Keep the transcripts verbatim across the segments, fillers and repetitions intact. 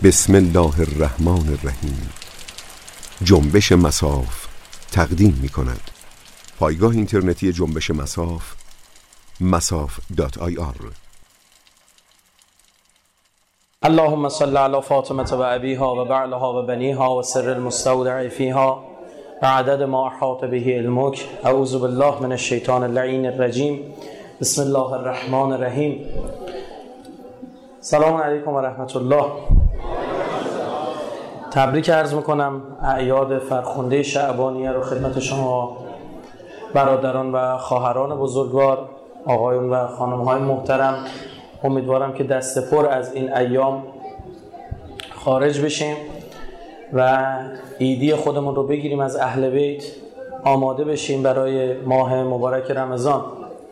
بسم الله الرحمن الرحیم. جنبش مصاف تقدیم می کند. پایگاه اینترنتی جنبش مصاف مصاف دات آی آر. اللهم صل علی فاطمه و ابیها و بعلها و بنیها و سر المستودع فیها و عدد ما احاط به علمک. اعوذ بالله من الشیطان اللعین الرجیم. بسم الله الرحمن الرحیم. سلام علیکم و رحمت الله. تبریک عرض میکنم اعیاد فرخنده شعبانیه رو خدمت شما برادران و خواهران بزرگوار، آقایون و خانم‌های محترم. امیدوارم که دست پر از این ایام خارج بشیم و عیدی خودمون رو بگیریم از اهل بیت، آماده بشیم برای ماه مبارک رمضان.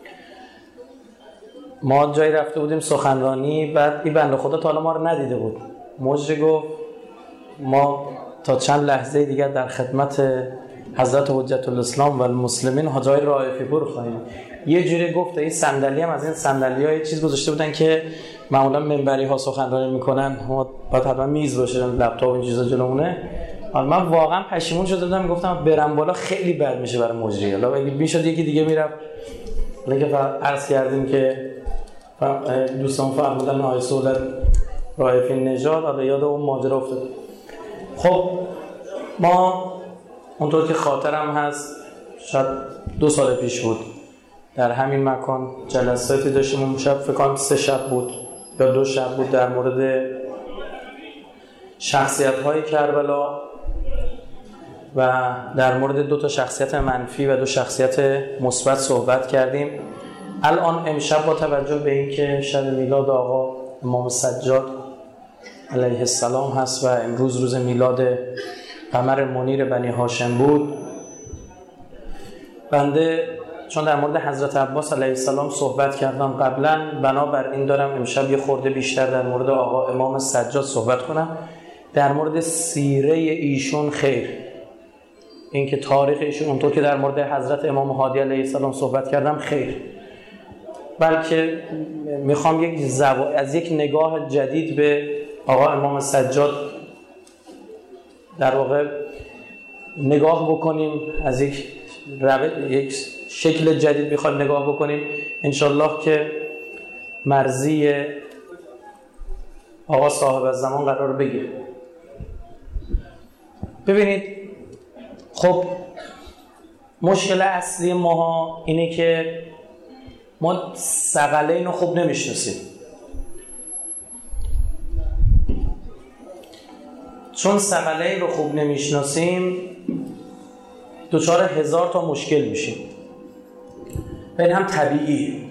ما جایی رفته بودیم سخنرانی، بعد این بنده خدا تا حالا ما رو ندیده بود. مجری گفت ما تا چند لحظه دیگر در خدمت حضرت حجت الاسلام و المسلمین حاجای رائفی پور خواهیم. یه جوری گفت این صندلی هم از این صندلی‌ها یه چیز گذاشته بودن که معمولا منبری ها سخنرانی میکنن، ما باید حتما میز باشه، لپتاپ این چیزا جلومونه. حالا من واقعا پشیمون شده بودم، میگفتم برم بالا خیلی بد میشه برای مجری. حالا اگه میشد یکی دیگه میرفت. حالا که عرض کردیم که دوستان فرمودن آقای سعودت رائفی نژاد، حالا یاد اون ماجرا افتاد. خب ما اونطور که خاطرم هست شاید دو سال پیش بود در همین مکان جلساتی داشتیم. اون شب فکر کنم سه شب بود یا دو شب بود، در مورد شخصیت‌های کربلا و در مورد دو تا شخصیت منفی و دو شخصیت مثبت صحبت کردیم. الان امشب با توجه به اینکه شب میلاد آقا امام سجاد علیه السلام هست و امروز روز میلاد قمر منیر بنی هاشم بود، بنده چون در مورد حضرت عباس علیه السلام صحبت کردم قبلا، بنابراین دارم امشب یه خورده بیشتر در مورد آقا امام سجاد صحبت کنم. در مورد سیره ایشون خیر، اینکه تاریخ ایشون اونطور که در مورد حضرت امام هادی علیه السلام صحبت کردم خیر، بلکه میخوام یک زو... از یک نگاه جدید به آقا امام سجاد در واقع نگاه بکنیم، از یک روی... یک شکل جدید میخوایم نگاه بکنیم انشالله که مرضی آقا صاحب الزمان قرار بگیره. ببینید، خب مشکل اصلی ما اینه که ما ثقلین رو خوب نمیشناسیم. چون ثقلین رو خوب نمیشناسیم دچار هزار تا مشکل میشیم. این هم طبیعیه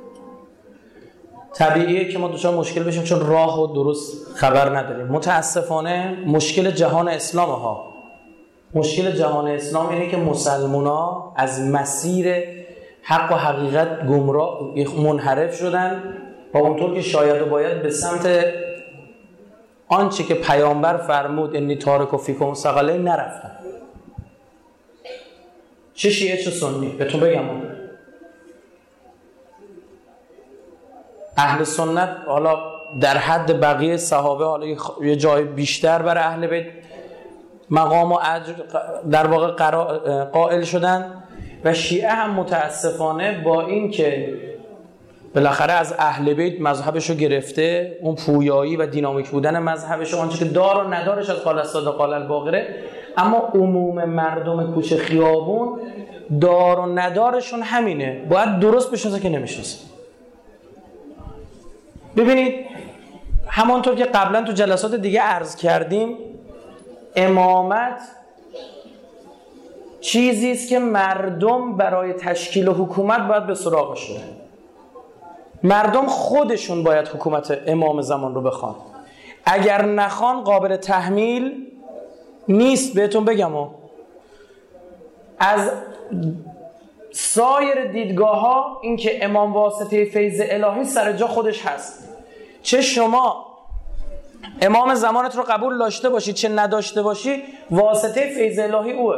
طبیعیه که ما دچار مشکل بشیم چون راه و درست خبر نداریم. متاسفانه مشکل جهان اسلام ها مشکل جهان اسلام اینه که مسلمونا از مسیر حق و حقیقت گمراه منحرف شدن و اونطور که شاید و باید به سمت آنچه که پیامبر فرمود انی تارک فیکم ثقلین نرفتن. چه شیعه چه سنی بهتون بگم، اهل سنت حالا در حد بقیه صحابه، حالا یه جای بیشتر برای اهل بیت مقام و اجر در واقع قائل شدن و شیعه هم متاسفانه با این که بالاخره از اهل بیت مذهبشو گرفته، اون پویایی و دینامیک بودن مذهبشو، آنچه که دار و ندارش از قال الصادق قال الباقره، اما عموم مردم کوچه خیابون دار و ندارشون همینه، باید درست بشناسه که نمیشناسه. ببینید، همانطور که قبلا تو جلسات دیگه عرض کردیم، امامت چیزی است که مردم برای تشکیل حکومت باید به سراغش برن. مردم خودشون باید حکومت امام زمان رو بخوان. اگر نخوان قابل تحمیل نیست. بهتون بگم و از سایر دیدگاه ها این که امام واسطه فیض الهی سر جا خودش هست. چه شما امام زمانت رو قبول داشته باشی چه نداشته باشی، واسطه فیض الهی اوه.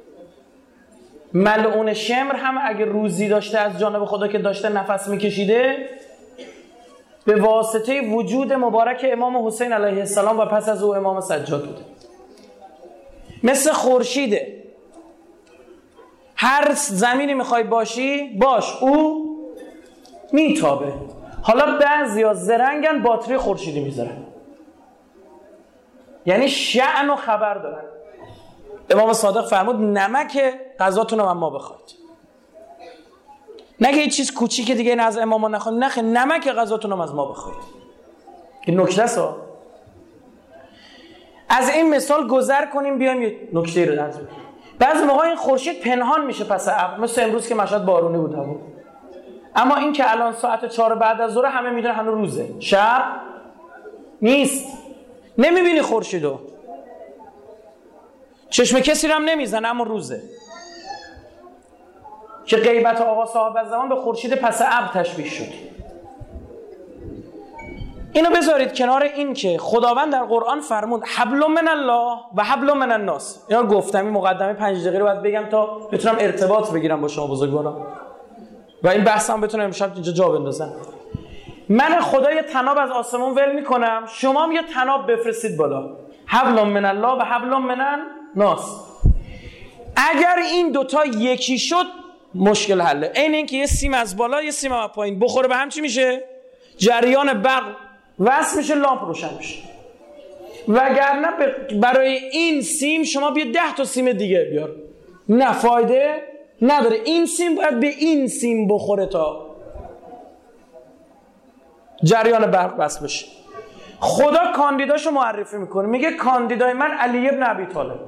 ملعون شمر هم اگه روزی داشته از جانب خدا که داشته نفس میکشیده، به واسطه وجود مبارک امام حسین علیه السلام و پس از او امام سجاد بوده. مثل خورشیده، هر زمینی میخوای باشی باش، او میتابه. حالا بعضیا زرنگن باتری خورشیدی میذارن، یعنی شأن و خبر دارن. امام صادق فرمود نمک غذاتون رو اما بخواید، نگه یه چیز کوچیک دیگه این از اماما نخواید، نخه نمک غذاتون رو از ما بخواید. این نکته است. از این مثال گذر کنیم بیایم یه نکته رو درز بکنیم. بعضی موقع این خورشید پنهان میشه پس ابر، مثل امروز که مشهد بارونی بود هوا. اما این که الان ساعت چهار بعد از ظهر همه میدونن هنوز روزه، شب نیست، نمیبینی خورشیدو، چشم کسی رو هم نمیزنه، اما روزه. که غیبت آقا صاحب الزمان به خورشید پس ابر تشبیه شد. اینو بذارید کنار این که خداوند در قرآن فرمود حبل من الله و حبل من الناس. اینا گفتم، این مقدمه پنج دقیقه رو باید بگم تا بتونم ارتباط بگیرم با شما بزرگواران و این بحثم بتونم امشب اینجا جا بندازم. من خدا یه طناب از آسمون ول میکنم، شما هم یه طناب بفرستید بالا، حبل من الله و حبل من الناس. اگر این دوتا یکی شد مشکل حله. این این که یه سیم از بالا یه سیم از پایین بخوره به هم چی میشه؟ جریان برق وصل میشه، لامپ روشن میشه. وگرنه برای این سیم شما بیا ده تا سیم دیگه بیار، نه فایده نداره. این سیم باید به این سیم بخوره تا جریان برق وصل بشه. خدا کاندیداشو معرفی میکنه، میگه کاندیدای من علی ابن ابی طالب.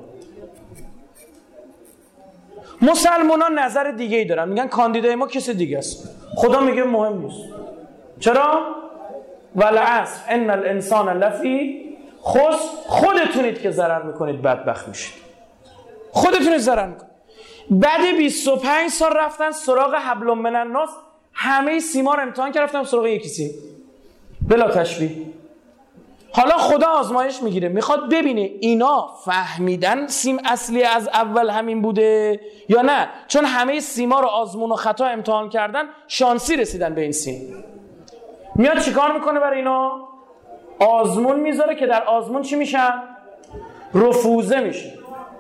مسلمانان نظر دیگه ای دارن، میگن کاندیدای ما کسی دیگه است. خدا میگه مهم نیست. چرا؟ والعصر ان الانسان لفی خسر. خودتونید که ضرر میکنید بدبخت میشید، خودتونید ضرر میکنید. بعد بیست و پنج سال رفتن سراغ حبل من الناس، همه سیما رو امتحان کردن، رفتن سراغ یکی سیم بلا تشبیه. حالا خدا آزمایش میگیره، میخواد ببینه اینا فهمیدن سیم اصلی از اول همین بوده یا نه، چون همه سیما رو آزمون و خطا امتحان کردن شانسی رسیدن به این سیم. میاد چیکار میکنه برای اینا؟ آزمون میذاره که در آزمون چی میشن؟ رفوزه میشه.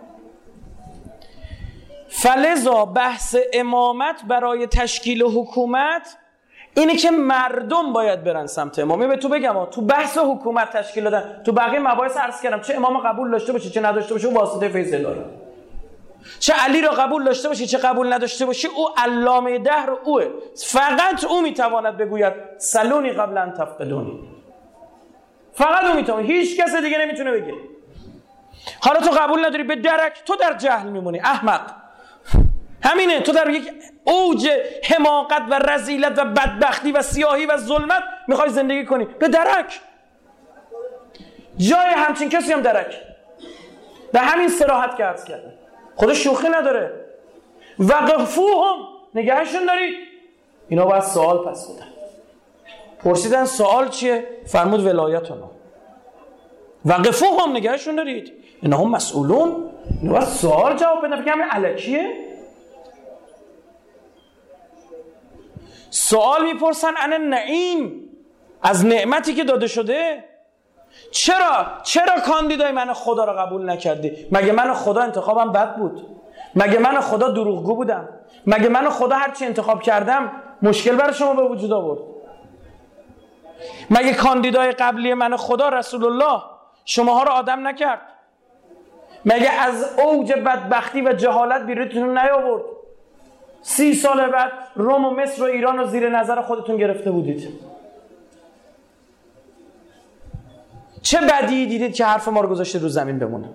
فلذا بحث امامت برای تشکیل حکومت اینه که مردم باید برن سمت امامی. به تو بگم تو بحث حکومت تشکیل دادن، تو بقیه مباحث عرض کردم، چه امام قبول داشته باشه چه نداشته باشه او واسطه فیض الهی، چه علی را قبول داشته باشی چه قبول نداشته باشی او علامه دهر اوه. فقط او میتواند بگوید سلونی قبل ان تفقدونی، فقط او میتونه، هیچ کس دیگه نمیتونه بگه. حالا تو قبول نداری به درک، تو در جهل میمونی، احمق. همینه، تو در یک اوج حماقت و رذیلت و بدبختی و سیاهی و ظلمت میخوای زندگی کنی، به درک. جای همچین کسی هم درک. به همین صراحت که عرض کردم، خدا شوخی نداره. وقفوهم، نگهشون دارید. اینا باید سوال پس بدن. پرسیدن سوال چیه؟ فرمود ولایتونو. وقفوهم، نگهشون دارید. اینا هم مسئولون. اینا باید سوال جواب بدن. فکر همین الکیه؟ سوال میپرسن عن النعیم، از نعمتی که داده شده. چرا؟ چرا کاندیدای من خدا رو قبول نکردی؟ مگه من خدا انتخابم بد بود؟ مگه من خدا دروغگو بودم؟ مگه من خدا هرچی انتخاب کردم مشکل برای شما به وجود آورد؟ مگه کاندیدای قبلی من خدا رسول الله شماها رو آدم نکرد؟ مگه از اوج بدبختی و جهالت بیرونتون نیاورد؟ سی سال بعد روم و مصر و ایران رو زیر نظر خودتون گرفته بودید. چه بدی دیدید که حرف ما رو گذاشته رو زمین بمونه؟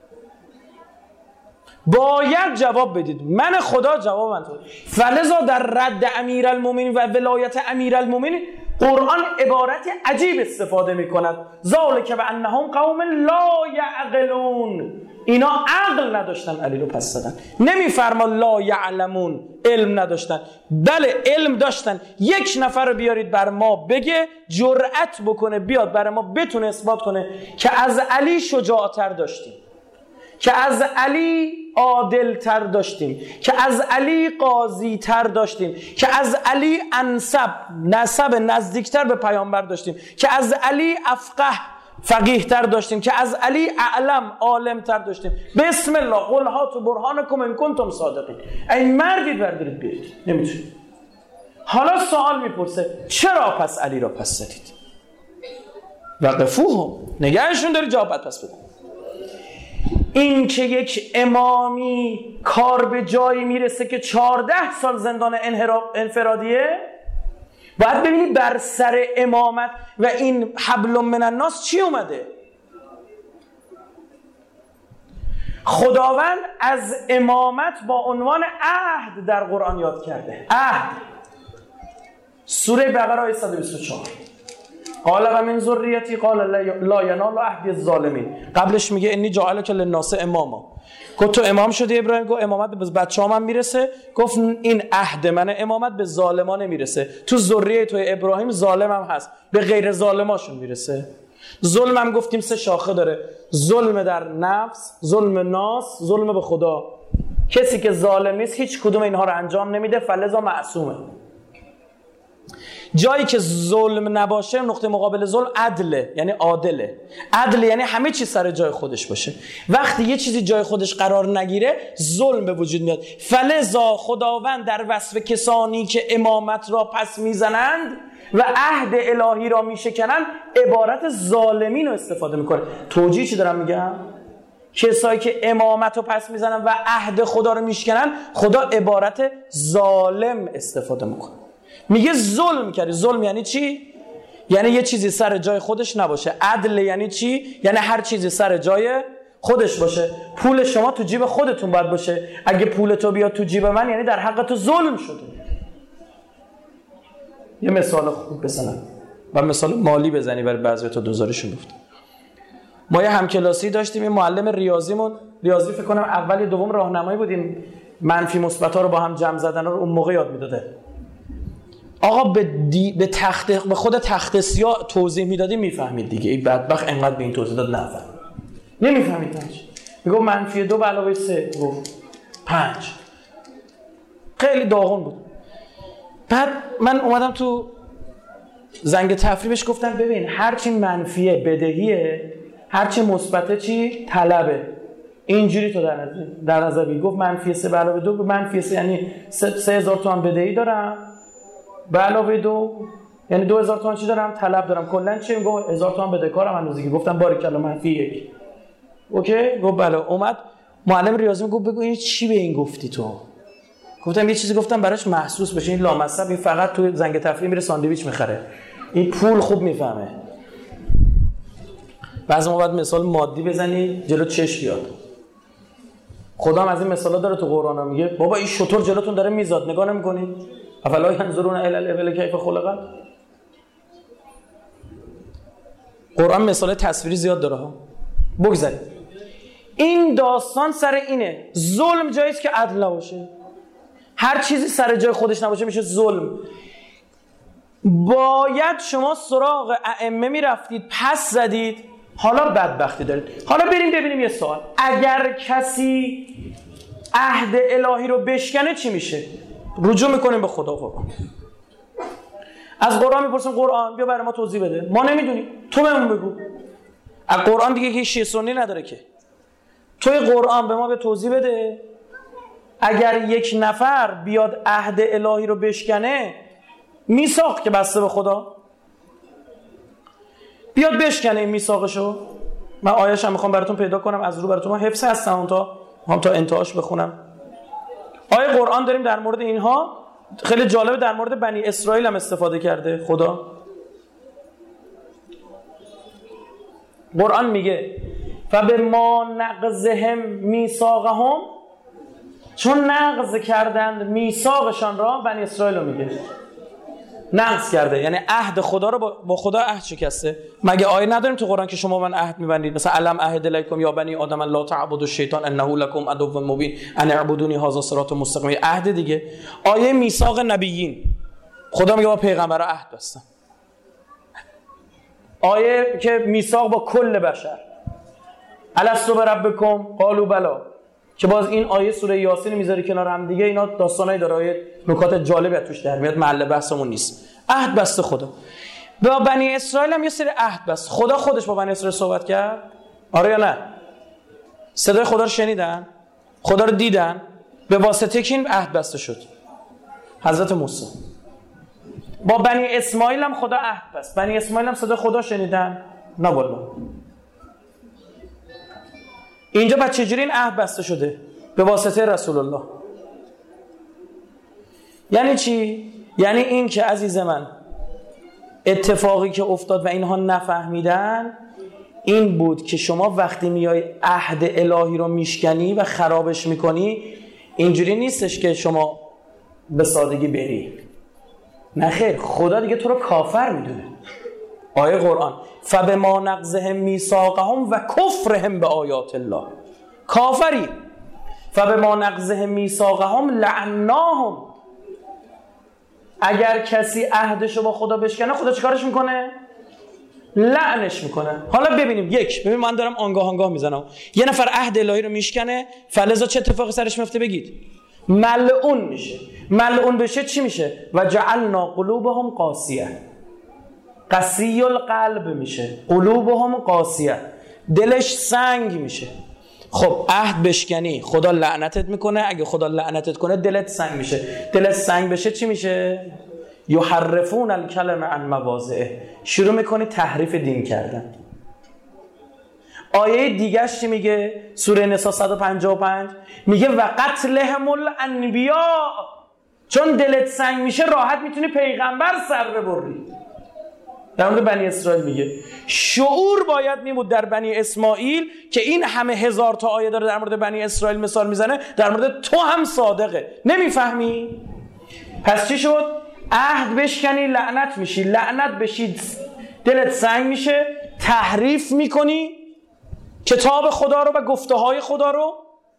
باید جواب بدید. من خدا جواب من تو. فلذا در رد امیرالمومنین و ولایت امیرالمومنین قرآن عبارت عجیب استفاده می کند. ذالک بانهم قوم لا یعقلون. اینا عقل نداشتن، علی رو پس زدن. نمیفرما لا یعلمون، علم نداشتن. بله علم داشتن. یک نفر رو بیارید بر ما بگه، جرأت بکنه بیاد بر ما بتونه اثبات کنه که از علی شجاعتر داشتیم، که از علی عادل تر داشتیم، که از علی قاضی تر داشتیم، که از علی انسب نسب نزدیکتر به پیامبر داشتیم، که از علی افقه فقیه تر داشتیم، که از علی اعلم عالم تر داشتیم. بسم الله قل هاتوا برهانکم ان کنتم صادقین. این مردید بردارید بیایید. نمیتونید. حالا سوال میپرسه چرا پس علی را پس زدید؟ وقفوهم، نگهشون داری جواب پس بده. این که یک امامی کار به جایی میرسه که چهارده سال زندان انفرادیه، باید ببینی بر سر امامت و این حبل من الناس چی اومده. خداوند از امامت با عنوان عهد در قرآن یاد کرده. عهد، سوره بقره آیه صد و بیست و چهار. قال و من ذریتی قال لا ینال عهد الظالمین. قبلش میگه انی جاعلک للناس اماما. گفت تو امام شدی ابراهیم؟ گفت امامت به بچه‌هام هم میرسه. گفت این عهد من امامت به ظالمان نمیرسه. تو ذریه تو ابراهیم ظالم هم هست، به غیر ظالماشون میرسه. ظلم هم گفتیم سه شاخه داره: ظلم در نفس، ظلم ناس، ظلم به خدا. کسی که ظالم نیست هیچ کدوم اینها رو انجام نمیده، فلذا معصومه. جایی که ظلم نباشه نقطه مقابل ظلم عدله، یعنی عادله. عدل یعنی همه چیز سر جای خودش باشه. وقتی یه چیزی جای خودش قرار نگیره ظلم به وجود میاد. فلذا خداوند در وصف کسانی که امامت را پس میزنند و عهد الهی را میشکنند عبارت ظالمین رو استفاده میکنه. توجیه چی دارم میگم؟ کسایی که امامت رو پس میزنن و عهد خدا رو میشکنن، خدا عبارت ظالم استفاده میکنه. میگه ظلم کردی. ظلم یعنی چی؟ یعنی یه چیزی سر جای خودش نباشه. عدل یعنی چی؟ یعنی هر چیزی سر جای خودش باشه. پول شما تو جیب خودتون باید باشه. اگه پول تو بیاد تو جیب من یعنی در حق تو ظلم شده. یه مثال خوب بزنم و مثال مالی بزنی برای بعضی تا دوزارشون گفت. ما یه همکلاسی داشتیم، یه معلم ریاضیمون، ریاضی فکر کنم اول دوم راهنمایی بودیم، منفی مثبت‌ها رو با هم جمع زدن رو اون موقع یاد میداده. آقا به, دی... به, تخت... به خود تخت سیاه توضیح میدادی میفهمید دیگه. این بدبخت انقدر به این توضیح داد نفهم نمیفهمید. میگو منفی دو به علاوه سه گفت پنج. خیلی داغون بود. بعد من اومدم تو زنگ تفریحش گفتم ببین هرچی منفیه بدهیه، هرچی مثبته چی طلبه. اینجوری تو در نظر در نظر بگیر. گفت منفی سه به علاوه دو به منفی سه یعنی سه هزار تومان بدهی دارم، به علاوه دو یعنی دو هزار تومان چی دارم؟ طلب دارم. کلا چی؟ گفت هزار تومان بدهکارم هنوز. گفتم باریکلا منفی یک. اوکی؟ گفت بله. اومد معلم ریاضی گفت بگو این چی به این گفتی تو؟ گفتم یه چیزی گفتم براش محسوس بشه. این لامصب این فقط تو زنگ تفریح میره ساندویچ میخره، این پول خوب میفهمه. بعضی موقع مثال مادی بزنی جلو چش بیاد. خدا هم از این مثالا داره تو قرآن. میگه بابا این شطور جلوتون داره میزاد، نگاه نمی‌کنید؟ افلا ینظرون الی الابل کیف خلقت. قرآن مثال تصویری زیاد داره ها. بگذارید. این داستان سر اینه. ظلم جاییست که عدل نباشه. هر چیزی سر جای خودش نباشه میشه ظلم. باید شما سراغ ائمه میرفتید، پس زدید، حالا بدبختی دارید. حالا بریم ببینیم یه سوال. اگر کسی عهد الهی رو بشکنه چی میشه؟ رجوع میکنیم به خدا. قرآن از قرآن میپرسیم قرآن بیا برای ما توضیح بده. ما نمیدونیم، تو بهمون بگو. از قرآن دیگه که شیعه سنی نداره که. توی قرآن به ما به توضیح بده. اگر یک نفر بیاد عهد الهی رو بشکنه، میثاق که بسته به خدا، بیاد بشکنه این میثاقشو. من آیه‌اش هم میخوام براتون پیدا کنم، از رو براتون حفظ هستم اون تا هم تا انتهاش بخونم. آیه قرآن داریم در مورد اینها. خیلی جالبه در مورد بنی اسرائیل هم استفاده کرده خدا. قرآن میگه فبما نقضهم میثاقهم، چون نقض کردند میثاقشان را، بنی اسرائیل رو میگه نقض کرده، یعنی عهد خدا رو با خدا عهد شکسته. مگه آیه نداریم تو قرآن که شما من عهد میبندید؟ مثلا علم عهد الیکم یا بنی آدم لا تعبدوا الشیطان انه لکم عدو مبین ان اعبدونی هذا صراط مستقیم. عهد دیگه. آیه میثاق نبیین، خدا میگه با پیغمبر عهد بستم. آیه که میثاق با کل بشر، الستو بربکم قالوا بلا. که باز این آیه سوره یاسین میذاره کنار هم دیگه، اینا داستانایی داره، آیه نکات جالبی توش در میاد، محل بحثمون نیست. عهد بسته خدا با بنی اسرائیل هم یه سری عهد بست. خدا خودش با بنی اسرائیل صحبت کرد، آره یا نه؟ صدای خدا رو شنیدن، خدا رو دیدن، به واسطه که این عهد بسته شد. حضرت موسی با بنی اسماعیل هم خدا عهد بست. بنی اسماعیل هم صدای خدا شنیدن؟ نه والله. اینجا بعد چجوری این عهد بسته شده؟ به واسطه رسول الله. یعنی چی؟ یعنی این که عزیز من اتفاقی که افتاد و اینها نفهمیدن این بود که شما وقتی میای عهد الهی رو میشکنی و خرابش میکنی، اینجوری نیستش که شما به سادگی بری. نه خیر، خدا دیگه تو رو کافر میدونه. آیه قرآن فبما نقضهم میثاقهم و کفرهم به آیات الله، کافری. فبما نقضهم میثاقهم لعناهم، اگر کسی عهدشو با خدا بشکنه خدا چیکارش میکنه؟ لعنش میکنه. حالا ببینیم، یک ببین من دارم آنگاه آنگاه میزنم، یه نفر عهد الهی رو میشکنه، فلذا چه اتفاقی سرش میفته بگید؟ ملعون میشه. ملعون بشه چی میشه؟ و جعلنا قلوبهم قاسیه، قسی القلب میشه، قلوبهم قاسیه، دلش سنگ میشه. خب عهد بشکنی خدا لعنتت میکنه، اگه خدا لعنتت کنه دلت سنگ میشه. دلت سنگ بشه چی میشه؟ یحرفون الکلم عن مواضعه، شروع میکنی تحریف دین کردن. آیه دیگه چی میگه؟ سوره نساء صد و پنجاه و پنج میگه و قتلهم الانبیاء، چون دلت سنگ میشه راحت میتونی پیغمبر سر ببری. در مورد بنی اسرائیل میگه شعور باید میمود در بنی اسماعیل که این همه هزار تا آیه داره در مورد بنی اسرائیل مثال میزنه، در مورد تو هم صادقه. نمیفهمی؟ پس چی شد؟ عهد بشکنی لعنت میشی، لعنت بشی دلت سنگ میشه، تحریف میکنی کتاب خدا رو و گفته های خدا رو.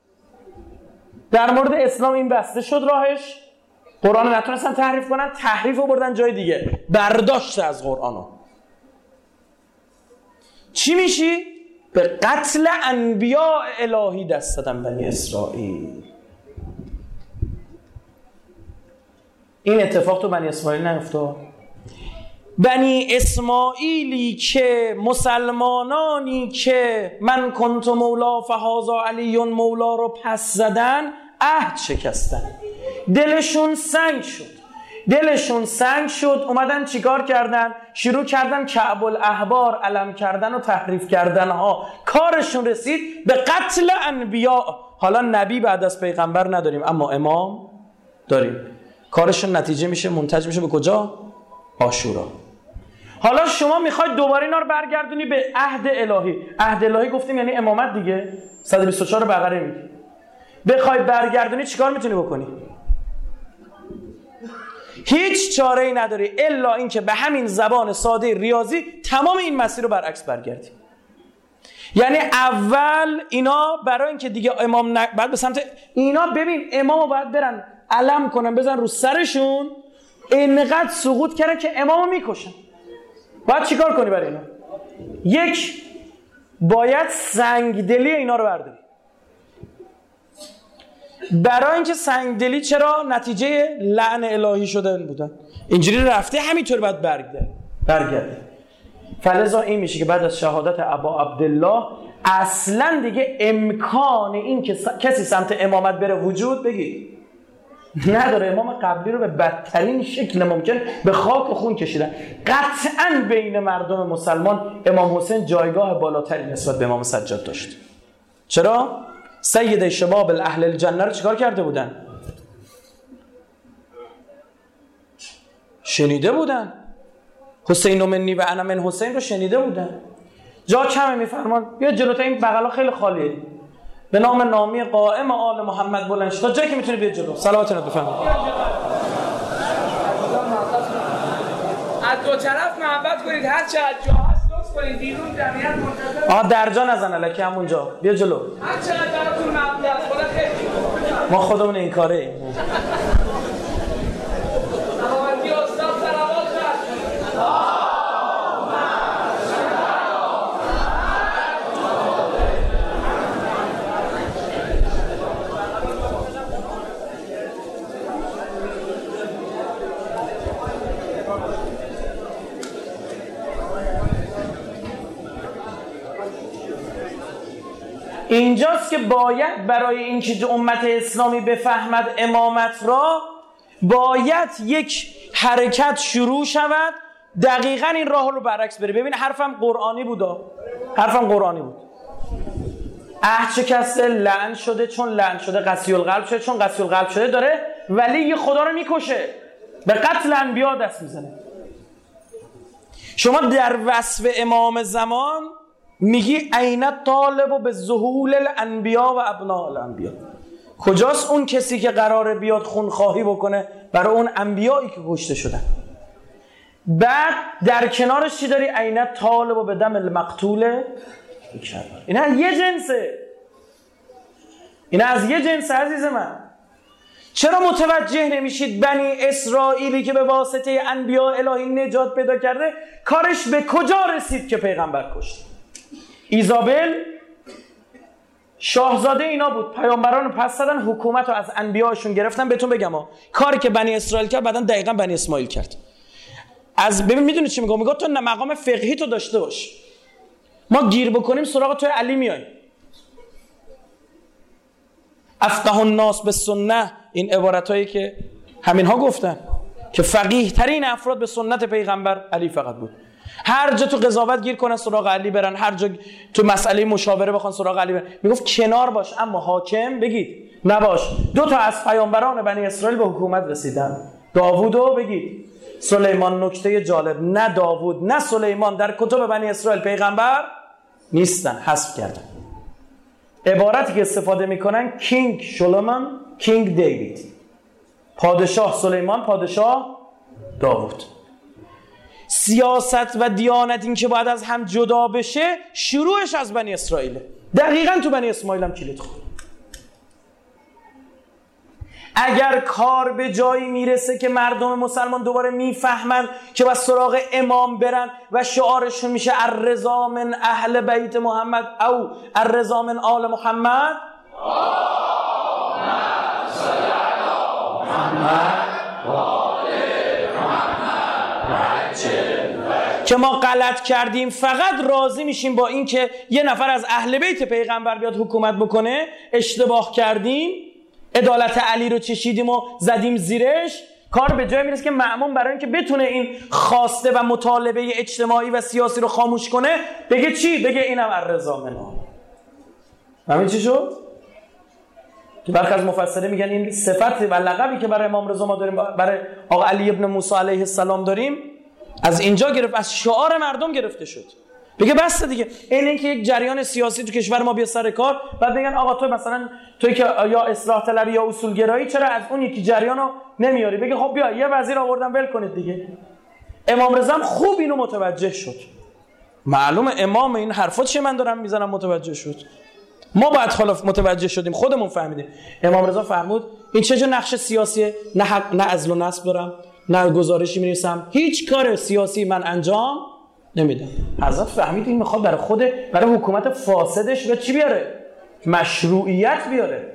در مورد اسلام این بسته شد راهش، قرآن نتونستن تحریف کنن، تحریف رو بردن جای دیگه، برداشت از قرآنو. چی میشی؟ به قتل انبیاء الهی دست دادن بنی اسرائیل. این اتفاق تو بنی اسماعیل نیفتاد. بنی اسماعیلی که مسلمانانی که من کنت مولا فهذا علی مولا رو پس زدن، عهد شکستن، دلشون سنگ شد. دلشون سنگ شد، اومدن چیکار کردن؟ شروع کردن کعب الاحبار علم کردن و تحریف کردن ها. کارشون رسید به قتل انبیاء. حالا نبی بعد از پیغمبر نداریم اما امام داریم. کارشون نتیجه میشه، منتج میشه به کجا؟ عاشورا. حالا شما میخواید دوباره اینا رو برگردونی به عهد الهی. عهد الهی گفتیم یعنی امامت دیگه، صد و بیست و چهار بقره میگه. بخوای برگردونی چیکار میتونی بکنی؟ هیچ چاره ای نداری الا اینکه به همین زبان ساده ریاضی تمام این مسیر رو برعکس برگردی. یعنی اول اینا برای اینکه دیگه امام ن... بعد به سمت اینا، ببین امامو باید برن علم کنن بزن رو سرشون، اینقدر سقوط کردن که امامو میکشن. باید چیکار کنی برای اینا؟ یک، باید سنگدلی اینا رو برداری. برای اینکه سنگدلی چرا؟ نتیجه لعن الهی شده بودن، اینجوری رفته، همینطور باید برگرده برگرده فلذا این میشه که بعد از شهادت ابا عبدالله اصلا دیگه امکان این که کسی سمت امامت بره وجود بگید نداره. امام قبلی رو به بدترین شکل ممکن به خاک و خون کشیدن. قطعا بین مردم مسلمان امام حسین جایگاه بالاتری نسبت به امام سجاد داشت. چرا؟ سید شباب اهل الجنه رو چیکار کرده بودن؟ شنیده بودن. حسین منی و انا من حسین رو شنیده بودن. جا کمه میفرمان بیا جلوتا، این بغلا خیلی خالیه. به نام نامی قائم آل محمد بلند شد. تا جایی که میتونی بیا جلو. صلواتتون بفرمایید. از دو طرف محبت کنید، هر چقدر جا هست لطف کنید، بیرون جمعیت منتظر. آ درجا نزن الکی همونجا. بیا جلو. هر چقدر براتون محبت از خدا خیلی. ما خودمون این کاره ایم. سلامتی استاد صلوات بر اینجاست که باید برای اینکه امت اسلامی بفهمد امامت را، باید یک حرکت شروع شود دقیقاً این راه رو برعکس بره. ببین حرفم قرآنی بود، حرفم قرآنی بود. اه چه کسی لعن شده چون لعن شده، قسی القلب شده چون قسی القلب شده، داره ولی خدا رو میکشه، به قتل انبیا دست میزنه. شما در وصف امام زمان میگی عین طالب به ظهول الانبیا و ابناء الانبیا. کجاست اون کسی که قراره بیاد خونخواهی بکنه برای اون انبیایی که کشته شدن؟ بعد در کنارش چی داری؟ عین طالب به دم المقتول. اینا یه جنسه، اینا از یه جنسه عزیز من. چرا متوجه نمیشید بنی اسرائیلی که به واسطه انبیاء الهی نجات پیدا کرده کارش به کجا رسید که پیغمبر کشت؟ ایزابل شاهزاده اینا بود، پیامبران پس دادن، حکومت رو از انبیاءشون گرفتن. بهتون بگم ها، کاری که بنی اسرائیل کرد بعدن دقیقاً بنی اسماعیل کرد. از ببین میدونی چی میگم؟ میگم تو مقام فقهی تو داشته باش، ما گیر بکنیم سراغ توی علی میایم. افقه الناس به سنت، این عبارتایی که همین ها گفتن که فقیه ترین افراد به سنت پیغمبر علی فقط بود. هر جا تو قضاوت گیر کنن سراغ علی برن، هر جا تو مسئله مشاوره بخوان سراغ علی برن. میگفت کنار باش اما حاکم بگید نباش. دو تا از پیامبران بنی اسرائیل به حکومت رسیدن، داوودو بگید سلیمان. نکته جالب، نه داوود نه سلیمان در کتب بنی اسرائیل پیغمبر نیستن، حذف کردن. عبارتی که استفاده میکنن کینگ سلیمان، کینگ دیوید، پادشاه سلیمان، پادشاه داوود. سیاست و دیانت این که باید از هم جدا بشه شروعش از بنی اسرائیله. دقیقاً تو بنی اسماعیل هم کلید خورد. اگر کار به جایی میرسه که مردم مسلمان دوباره میفهمن که بس سراغ امام برن و شعارشون میشه الرضا من اهل بیت محمد او الرضا من آل محمد، که ما غلط کردیم فقط راضی میشیم با این که یه نفر از اهل بیت پیغمبر بیاد حکومت بکنه، اشتباه کردیم، عدالت علی رو چشیدیم و زدیم زیرش. کار به جای میرسه که مأمون برای اینکه بتونه این خواسته و مطالبه اجتماعی و سیاسی رو خاموش کنه بگه چی؟ بگه اینم الرضا من آل. همین چی شد؟ که برخی از مفسرین میگن این صفت و لقبی که برای امام رضا ما داریم، برای آقا علی ابن موسی علیه السلام داریم، از اینجا گرفت، از شعار مردم گرفته شد. بگه بس دیگه. این اینکه یک جریان سیاسی تو کشور ما بیا سر کار، بعد بگن آقا تو مثلا توی که یا اصلاح طلبی یا اصولگرایی چرا از اون یکی جریانو نمیاری؟ بگه خب بیا یه وزیر آوردم ول کنید دیگه. امام رضا هم خوب اینو متوجه شد. معلومه امام این حرفا چه من دارم میزنم متوجه شد. ما باید حالا متوجه شدیم، خودمون فهمیدیم. امام رضا فرمود این چه جور نقش سیاسیه؟ نه حق، نه عزل و نصب دارم، نه گزارشی می‌نویسم، هیچ کار سیاسی من انجام نمیدم. حضرت فهمید این میخواد برای خود برای حکومت فاسدش و چی بیاره؟ مشروعیت بیاره.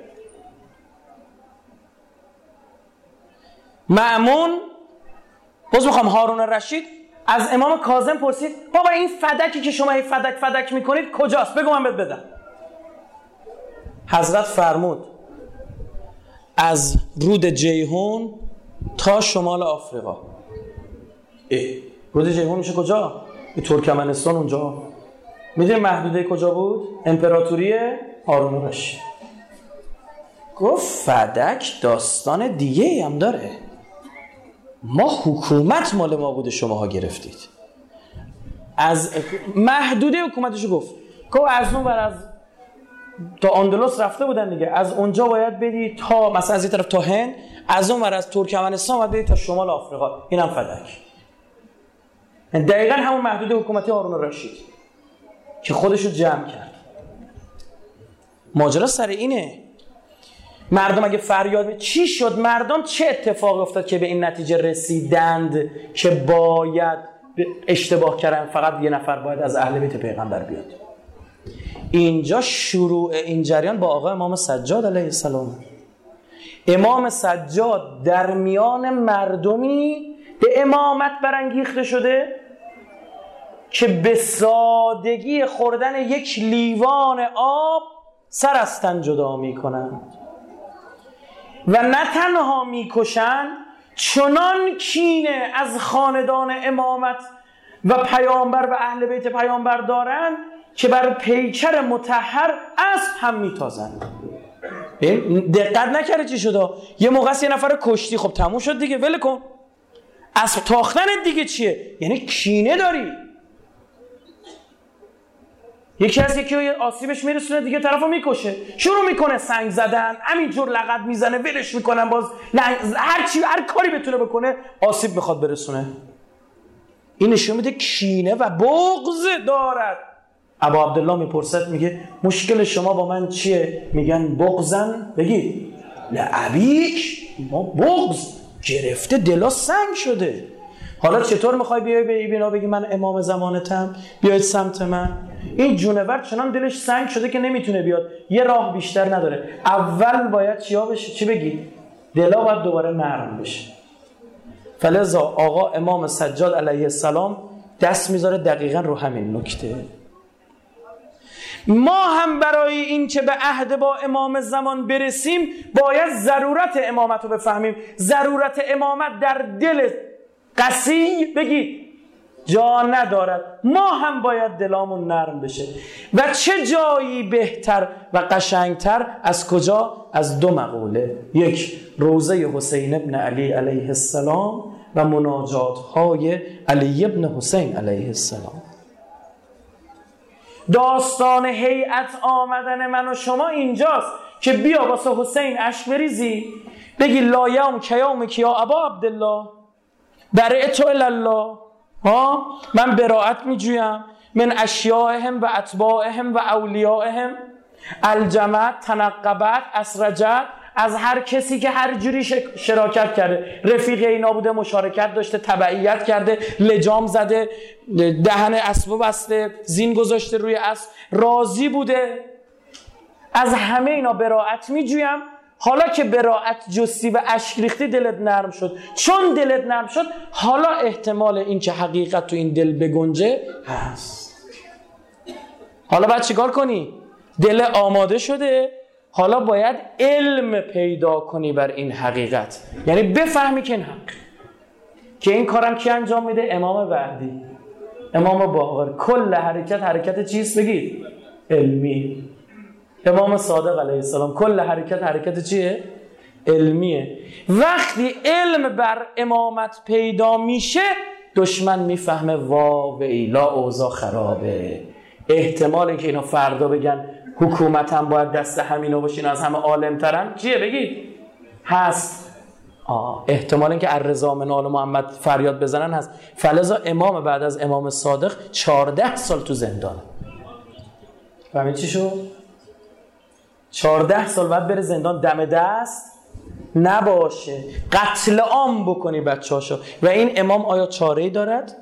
مأمون باز میخوام هارون الرشید از امام کاظم پرسید بابا این فدکی که شما این فدک فدک میکنید کجاست؟ بگو من بهت بدم. حضرت فرمود از رود جیهون تا شمال آفریقا. اه رود جیهون میشه کجا؟ ترکمنستان اونجا. میدونی محدوده کجا بود؟ امپراتوری هارون الرشید. گفت فدک داستان دیگه هم داره. ما حکومت مال ما بوده شماها گرفتید. از محدوده حکومتشو گفت که از اون ور از تا اندلس رفته بودن دیگه، از اونجا باید بدی تا مثلا از این طرف تا هند، از اون ور از ترکمنستان باید بدی تا شمال آفریقا. اینم فدک. دقیقا همون محدوده حکومتی هارون الرشید که خودشو جمع کرد. ماجرا سر اینه. مردم اگه فریاد می چی شد؟ مردم چه اتفاق افتاد که به این نتیجه رسیدند که باید اشتباه کردن، فقط یه نفر باید از اهل بیت پیغمبر بیاد؟ اینجا شروع این جریان با آقا امام سجاد علیه السلام. امام سجاد در میان مردمی به امامت برانگیخته شده که به سادگی خوردن یک لیوان آب سر از تن جدا میکنند و نه تنها میکشند، چنان کینه از خاندان امامت و پیامبر و اهل بیت پیامبر دارند که بر پیکر مطهر اسب هم میتازند. دقت نکرده چی شده؟ یه موقع یه نفر کشتی، خب تموم شد دیگه، ول کن. اسب تاختن دیگه چیه؟ یعنی کینه داری. یکی از یکی آسیبش میرسونه دیگه طرفو میکشه، شروع میکنه سنگ زدن، همینجور لغت میزنه، ولش میکنن، باز هر چی هر کاری بتونه بکنه آسیب میخواد برسونه. این نشون میده کینه و بغض دارد. ابا عبدالله میپرسد، میگه مشکل شما با من چیه؟ میگن بغضن. بگید لعبیک، ما بغض گرفته، دلا سنگ شده. حالا چطور میخوای بیای به اینا بگی من امام زمانتم، بیاید سمت من؟ این جونور چنان دلش سنگ شده که نمیتونه بیاد، یه راه بیشتر نداره. اول باید چیا بشه؟ چی بگی؟ دلا باید دوباره نرم بشه. فلذا آقا امام سجاد علیه السلام دست میذاره دقیقا رو همین نکته. ما هم برای این که به عهد با امام زمان برسیم باید ضرورت امامت رو بفهمیم. ضرورت امامت در دل قسی بگید جا ندارد. ما هم باید دلامون نرم بشه. و چه جایی بهتر و قشنگتر از کجا؟ از دو مقوله. یک، روضه حسین ابن علی علیه السلام و مناجات های علی ابن حسین علیه السلام. داستان هیئت آمدن من و شما اینجاست که بیا واسه حسین اشک بریزی، بگی لا یوم کیوم کیا ابا عبدالله برئت الله، ها من براءت میجویم من اشیائهم و اتباعهم و اولیائهم، الجمعت، تنقبت، اسرجت، از هر کسی که هر جوری شراکت کرده، رفیق اینا بوده، مشارکت داشته، تبعیت کرده، لجام زده، دهن اسب بسته، زین گذاشته روی اسب، راضی بوده، از همه اینا براءت میجویم. حالا که براءت جستی و اشک ریختی دلت نرم شد، چون دلت نرم شد حالا احتمال این که حقیقت تو این دل بگنجه هست. حالا باید چیکار کنی؟ دل آماده شده، حالا باید علم پیدا کنی بر این حقیقت، یعنی بفهمی که این حق، که این کارم کی انجام میده؟ امام وحدی، امام باقر. کل حرکت حرکت چیست؟ بگید علمی. امام صادق علیه السلام کل حرکت حرکت چیه؟ علمیه. وقتی علم بر امامت پیدا میشه دشمن میفهمه وا ویلا اوضاع خرابه. احتمالی که اینا فردا بگن حکومت هم باید دست همینو باشین، از همه عالم ترن، چیه؟ بگید هست. آه. احتمال این که الرضا من آل محمد فریاد بزنن هست. فلذا امام بعد از امام صادق چهارده سال تو زندانه. فهمید چی شد؟ چهارده سال بعد بره زندان، دم دست نباشه، قتل عام بکنی بچه‌هاشو. و این امام آیا چاره‌ای دارد؟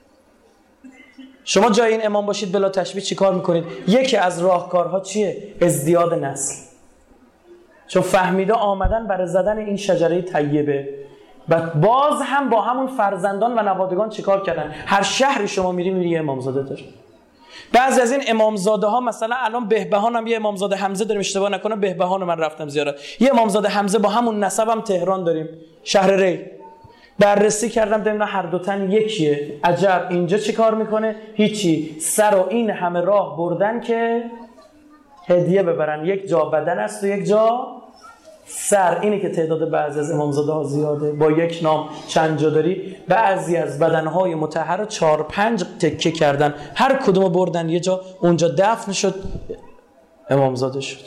شما جای این امام باشید بلا تشبیه چی کار میکنید؟ یکی از راهکارها چیه؟ ازدیاد نسل. چون فهمیده آمدن برای زدن این شجره طیبه و باز هم با همون فرزندان و نوادگان چی کار کردن؟ هر شهری شما میری میری یه امامزاده داره. بعضی از این امامزاده ها مثلا الان بهبهان هم یه امامزاده حمزه داریم، اشتباه نکنم بهبهان من رفتم زیارت، یه امامزاده حمزه با همون نسب هم تهران داریم، شهر ری. بررسی کردم دیدم هر دو تن یکیه. عجب اینجا چی کار میکنه؟ هیچی، سر و این همه راه بردن که هدیه ببرن، یک جا بدن است و یک جا سر. اینه که تعداد بعضی از امامزاده ها زیاده، با یک نام چند جا داری. بعضی از بدنهای مطهر رو چهار پنج تکه کردن، هر کدوم بردن یه جا، اونجا دفن شد، امامزاده شد.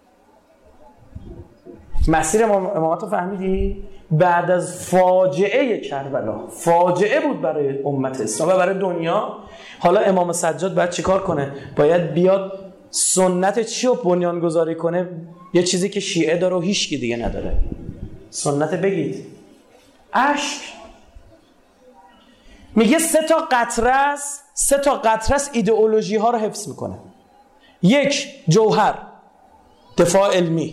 مسیر امام امامت رو فهمیدی؟ بعد از فاجعه کربلا، فاجعه بود برای امت اسلام و برای دنیا. حالا امام سجاد باید چی کار کنه؟ باید بیاد سنت چی رو بنیان گذاری کنه؟ یه چیزی که شیعه داره و هیچ کی دیگه نداره. سنت بگید اشک. میگه سه تا قطره است، سه تا قطره است ایدئولوژی ها رو حفظ میکنه. یک، جوهر، دفاع علمی.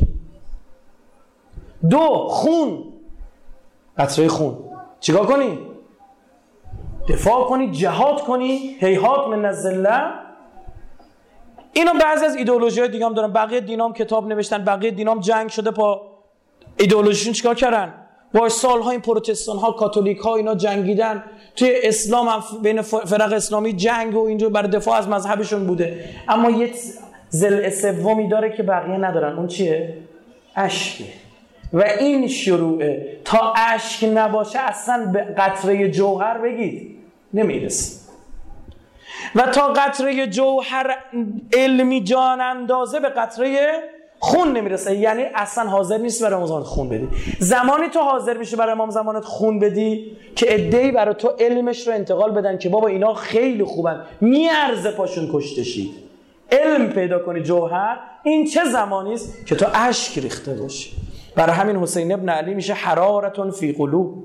دو، خون، قطره خون. چیکار کنی؟ دفاع کنی، جهاد کنی، هیهات من الذله. اینا بعضی از ایدئولوژی‌های دیگه هم دارن، بقیه دینام کتاب نوشتن، بقیه دینام جنگ شده پا ایدئولوژیشون چیکار کردن؟ با سال‌ها این پروتستان‌ها، کاتولیک‌ها اینا جنگیدن. توی اسلام هم بین فرق اسلامی جنگ و اینجور برای دفاع از مذهبشون بوده. اما یه ضلع سومی داره که بقیه ندارن. اون چیه؟ اشکه. و این شروعه. تا اشک نباشه اصلا به قطره جوهر بگید نمیرسه. و تا قطره جوهر علمی جان اندازه به قطره خون نمیرسه. یعنی اصلا حاضر نیست برای امام زمانت خون بدی. زمانی تو حاضر میشه برای امام زمانت خون بدی که عده‌ای برای تو علمش رو انتقال بدن که بابا اینا خیلی خوبن، میارزه پاشون کشته شید. علم پیدا کنی جوهر. این چه زمانی است که تو اشک ریخته باشی. برای همین حسین ابن علی میشه حرارتون فی قلوب،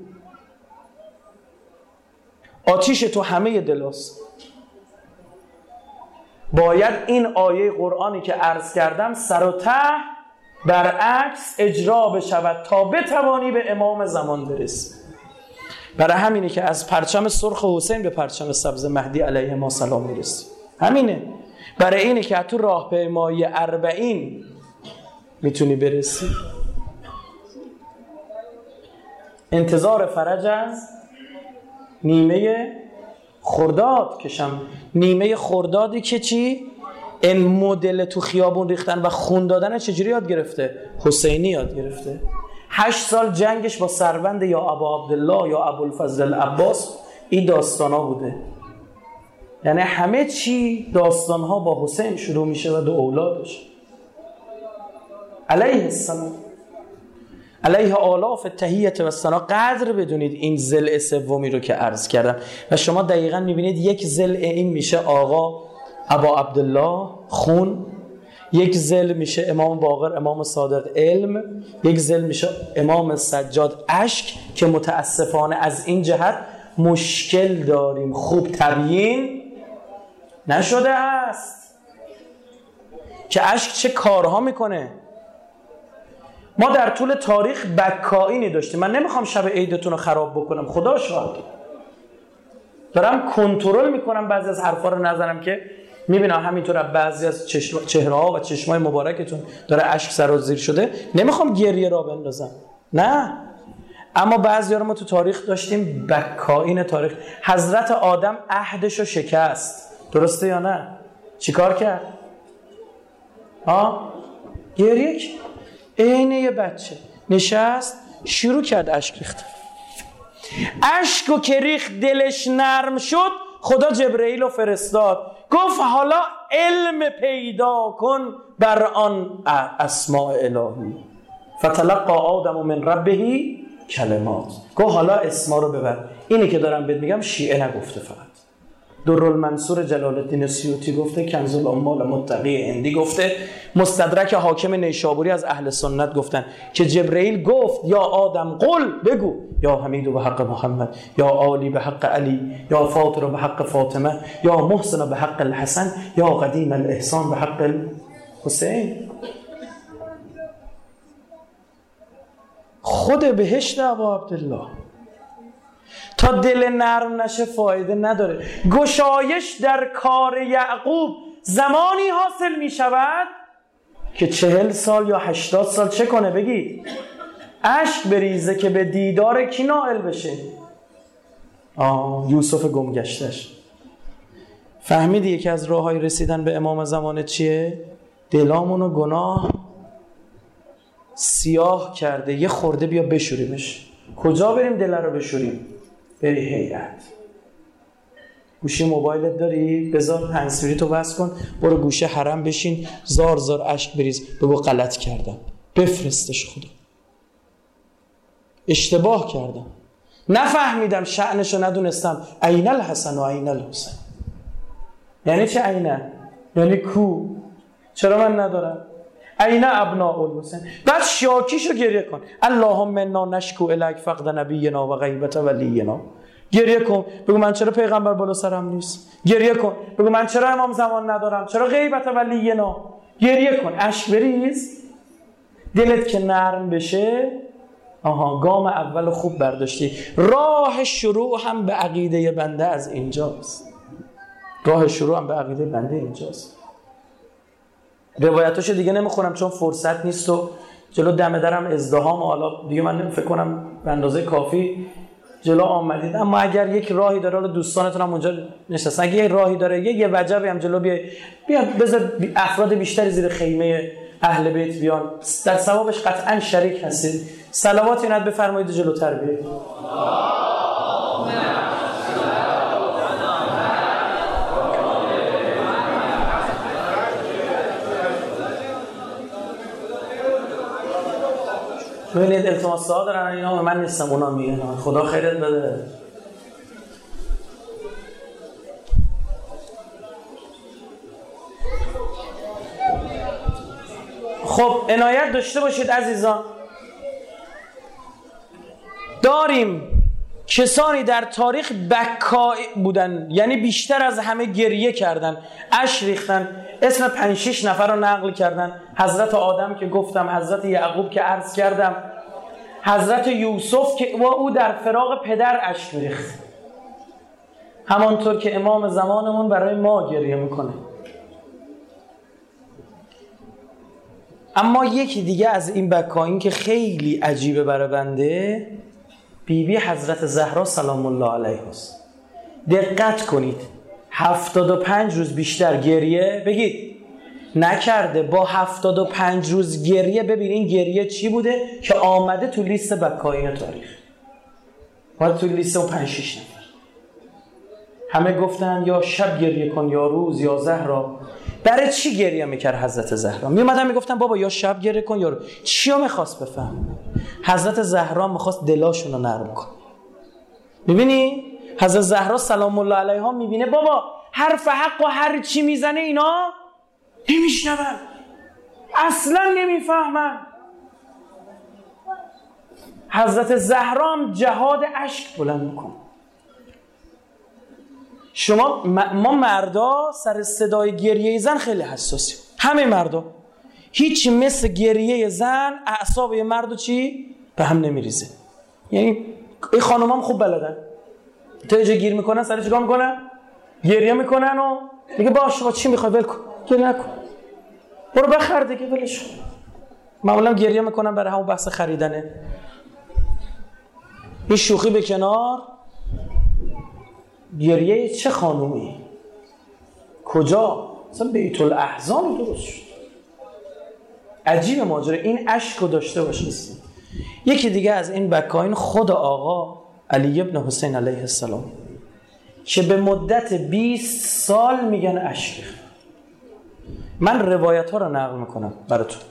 آتیش تو همه دلاست. باید این آیه قرآنی که عرض کردم سر و ته برعکس اجرا بشود تا بتوانی به امام زمان برسی. برای همینه که از پرچم سرخ حسین به پرچم سبز مهدی علیه ما سلام میرسی. همینه. برای اینه که تو راهپیمایی اربعین میتونی برسی. انتظار فرج از نیمه خرداد کشم. نیمه خردادی که چی؟ این مدل تو خیابون ریختن و خون دادن چجوری یاد گرفته؟ حسینی یاد گرفته. هشت سال جنگش با سروند یا ابا عبدالله یا ابوالفضل العباس این داستان ها بوده. یعنی همه چی داستان ها با حسین شروع میشه و دو اولادش علیه السلام علیه آلاف تحیت و ثنا. قدر بدونید این ضلع سومی رو که عرض کردم و شما دقیقاً میبینید یک ضلع این میشه آقا ابا عبدالله خون، یک ضلع میشه امام باقر امام صادق علم، یک ضلع میشه امام سجاد اشک که متاسفانه از این جهت مشکل داریم، خوب تبیین نشده است که اشک چه کارها میکنه. ما در طول تاریخ بکائینی داشتیم. من نمیخوام شب عیدتون رو خراب بکنم، خدا شاهد دارم کنترل میکنم بعضی از حرفا رو نزنم که میبینم همینطور بعضی از چهره ها و چشمای مبارکتون داره اشک سرازیر شده. نمیخوام گریه را بندازم، نه. اما بعضی ها رو ما تو تاریخ داشتیم بکائین تاریخ. حضرت آدم عهدش رو شکست، درسته یا نه؟ چیکار کرد؟ ها؟ گریه کرد. اینه یه بچه نشست شروع کرد اشک ریختن. اشک و که ریخت دلش نرم شد، خدا جبرئیل رو فرستاد گفت حالا علم پیدا کن بر آن اسماء الهی. فتلقى آدم من ربه کلمات. گفت حالا اسما رو ببر. اینی که دارم بهت میگم شیعه نگفته، فقط درالمنصور جلال الدین سیوطی گفته، کنز الاموال متقی هندی گفته، مستدرک حاکم نیشابوری از اهل سنت گفتن که جبرئیل گفت یا آدم قل، بگو یا حمید به حق محمد، یا عالی به حق علی، یا فاطر به حق فاطمه، یا محسن به حق الحسن، یا قدیم الاحسان به حق الحسین. خود بهشت ابا عبدالله. تا دل نرم نشه فایده نداره. گشایش در کار یعقوب زمانی حاصل می شود که چهل سال یا هشتاد سال چه کنه؟ بگید اشک بریزه که به دیدار کی نائل بشه؟ آه یوسف گمگشتش. فهمیدی یکی از راههای رسیدن به امام زمان چیه؟ دلامونو گناه سیاه کرده، یه خورده بیا بشوریمش. کجا بریم دل رو بشوریم؟ بری هیئت. گوشی موبایلت داری؟ بذار هندزفری تو بس کن، برو گوشه حرم بشین، زار زار اشک بریز، بگو غلط کردم، بفرستش خدا، اشتباه کردم، نفهمیدم، شأنشو ندونستم. عین الحسن و عین الحسین. یعنی چه عینه؟ یعنی کو؟ چرا من ندارم؟ عین ابناء الحسین. بعد شاکیشو گریه کن. اللهم انا نشکو الیک فقد نبینا و غیبت ولینا. گریه کن، بگو من چرا پیغمبر بالا سرم نیست. گریه کن، بگو من چرا امام زمان ندارم، چرا غیبت ولینا. گریه کن، اشک بریز. دلت که نرم بشه، آها گام اول خوب برداشتی. راه شروع هم به عقیده بنده از اینجاست. راه شروع هم به عقیده بنده اینجاست. روایتاشو دیگه نمیخونم چون فرصت نیست و جلو دم درم ازدحام، حالا دیگه من فکر کنم به اندازه کافی جلو آمدید. اما اگر یک راهی داره، حالا دوستانتون هم اونجا نشستن، اگه یک راهی داره یه, یه وجبی هم جلو بیا بیا بذار افراد بیشتری زیر خیمه اهل بیت بیان، در ثوابش قطعا شریک هستید. صلوات اینت بفرمایید جلوتر بیایید. ببینید التماس ها دارن، اینا من نیستم، اونا میگن. خدا خیرت بده. خب عنایت داشته باشید عزیزان، داریم کسانی در تاریخ بکا بودن، یعنی بیشتر از همه گریه کردن، اشک ریختن. اسم پنج شش نفر رو نقل کردن. حضرت آدم که گفتم، حضرت یعقوب که عرض کردم، حضرت یوسف که و او در فراق پدر اشک ریخت، همانطور که امام زمانمون برای ما گریه میکنه. اما یکی دیگه از این بکایین که خیلی عجیبه برای بنده، بی بی حضرت زهرا سلام الله علیها است. دقت کنید، هفتاد و پنج روز بیشتر گریه بگید نکرده. با هفتاد و پنج روز گریه، ببین این گریه چی بوده که آمده تو لیست بکایین تاریخ، اومده تو لیست اون پنج شش نفر. همه گفتن یا شب گریه کن یا روز یا زهرا. برای چی گریه میکرد حضرت زهرا؟ میومدن میگفتن بابا یا شب گریه کن یا روز. چی رو میخواست بفهم؟ حضرت زهرا میخواست دلاشون رو نرم کن. میبینی حضرت زهرا سلام الله علیها میبینه بابا حرف حق و هر چی میزنه اینا نمیشنون، اصلا نمیفهمن. حضرت زهرا هم جهاد اشک بلند میکنه. شما ما مردا سر صدای گریه زن خیلی حساسیم، همه مردا. هیچ مثل گریه زن اعصاب مردو چی به هم نمیریزه. یعنی این خانوما هم خوب بلدن، تا یه جا گیر میکنن سر چیکار میکنن؟ گریه میکنن و میگه باشه با چی میخوای ول کن، گریه نکن، برو بخر دیگه ولش. معمولا گریه میکنن برای همون بحث خریدنه. این شوخی به کنار، گریه چه خانومی؟ کجا؟ مثلا بیت الاحزان درست شد. عجیب ماجرا، این اشک رو داشته باشه. یکی دیگه از این بکاین خود آقا علی ابن حسین علیه السلام که به مدت بیست سال میگن اشک. من روایت ها رو نقل میکنم براتون.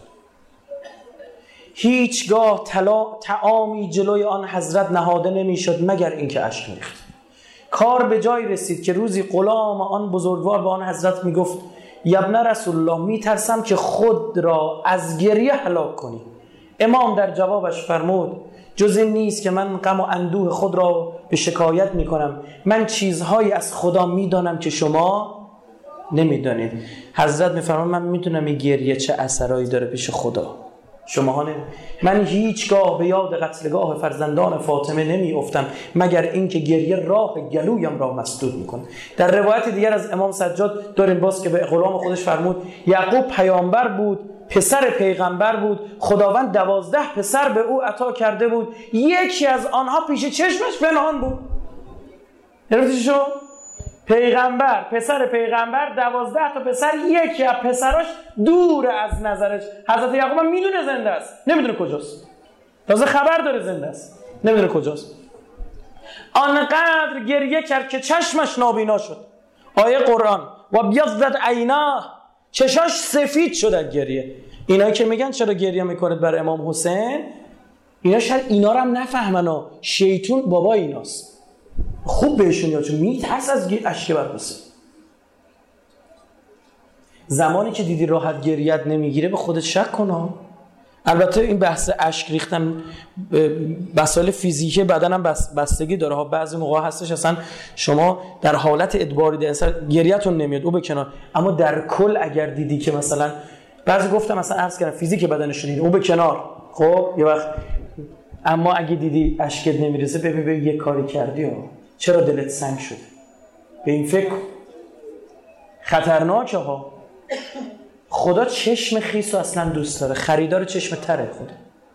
هیچگاه طلا طعامی جلوی آن حضرت نهاده نمیشد مگر اینکه اشک میریخت. کار به جای رسید که روزی غلام آن بزرگوار به آن حضرت میگفت ابن رسول الله میترسم که خود را از گریه هلاک کنی. امام در جوابش فرمود جز این نیست که من غم و اندوه خود را به شکایت میکنم، من چیزهایی از خدا میدانم که شما نمیدانید. حضرت میفرماید من میدونم این گریه چه اثرایی داره پیش خدا، شماها نه. من هیچگاه به یاد قتلگاه فرزندان فاطمه نمی افتم مگر اینکه گریه راه گلویم را مسدود میکنه. در روایت دیگر از امام سجاد داریم باز که به غلام خودش فرمود یعقوب پیامبر بود، پسر پیغمبر بود، خداوند دوازده پسر به او عطا کرده بود، یکی از آنها پیش چشمش پنهان بود. درسته شو؟ پیغمبر، پسر پیغمبر، دوازده تا پسر، یکی از پسراش دور از نظرش. حضرت یعقوب هم میدونه زنده است، نمیدونه کجاست. تازه خبر داره زنده است، نمیدونه کجاست. آنقدر گریه کرد که چشمش نابینا شد. آیه قرآن و بیضت عیناه، چشاش سفید شد از گریه. اینایی که میگن چرا گریه میکنید برای امام حسین، اینا شاید اینا رو هم نفهمن و شیطون بابا ایناست. خوب بهشون یاد، چون میترس از اشک بر حسین. زمانی که دیدی راحت گریت نمیگیره به خودت شک کن. البته این بحث اشک ریختن مسائل فیزیکی بدن هم بستگی داره ها. بعضی موقع هستش اصلا شما در حالت ادباری ده اصلا گریتون نمیاد، او به کنار. اما در کل اگر دیدی که مثلا بعضی گفتم مثلا عرض کردم فیزیک بدنش دیدی، او به کنار. خب یه وقت اما اگه دیدی اشکت نمیرسه ببین ببین یه کاری کردی ها. چرا دلت سنگ شده؟ به این فکر خطرناکه ها. خدا چشم خیس رو اصلا دوست داره، خریدار چشم تره خدا.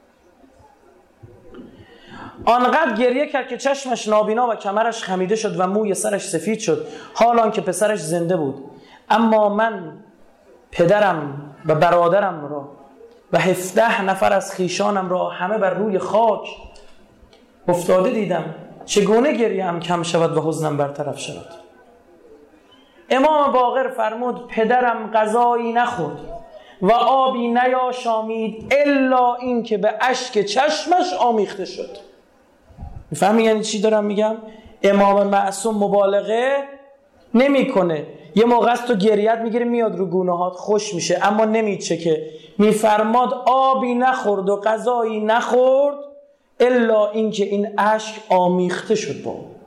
آنقدر گریه کرد که چشمش نابینا و کمرش خمیده شد و موی سرش سفید شد، حالان که پسرش زنده بود. اما من پدرم و برادرم را و هفده نفر از خیشانم را همه بر روی خاک افتاده دیدم. چگونه گریه‌ام کم شود و حزنم برطرف شود؟ امام باقر فرمود پدرم غذایی نخورد و آبی نیاشامید الا این که به اشک چشمش آمیخته شد. میفهمی یعنی چی دارم میگم؟ امام معصوم مبالغه نمیکنه. یه موقع است تو گریت میگیره میاد رو گونه‌هات خوش میشه، اما نمیچه که میفرماد آبی نخورد و غذایی نخورد الا این که این اشک آمیخته شد با اون.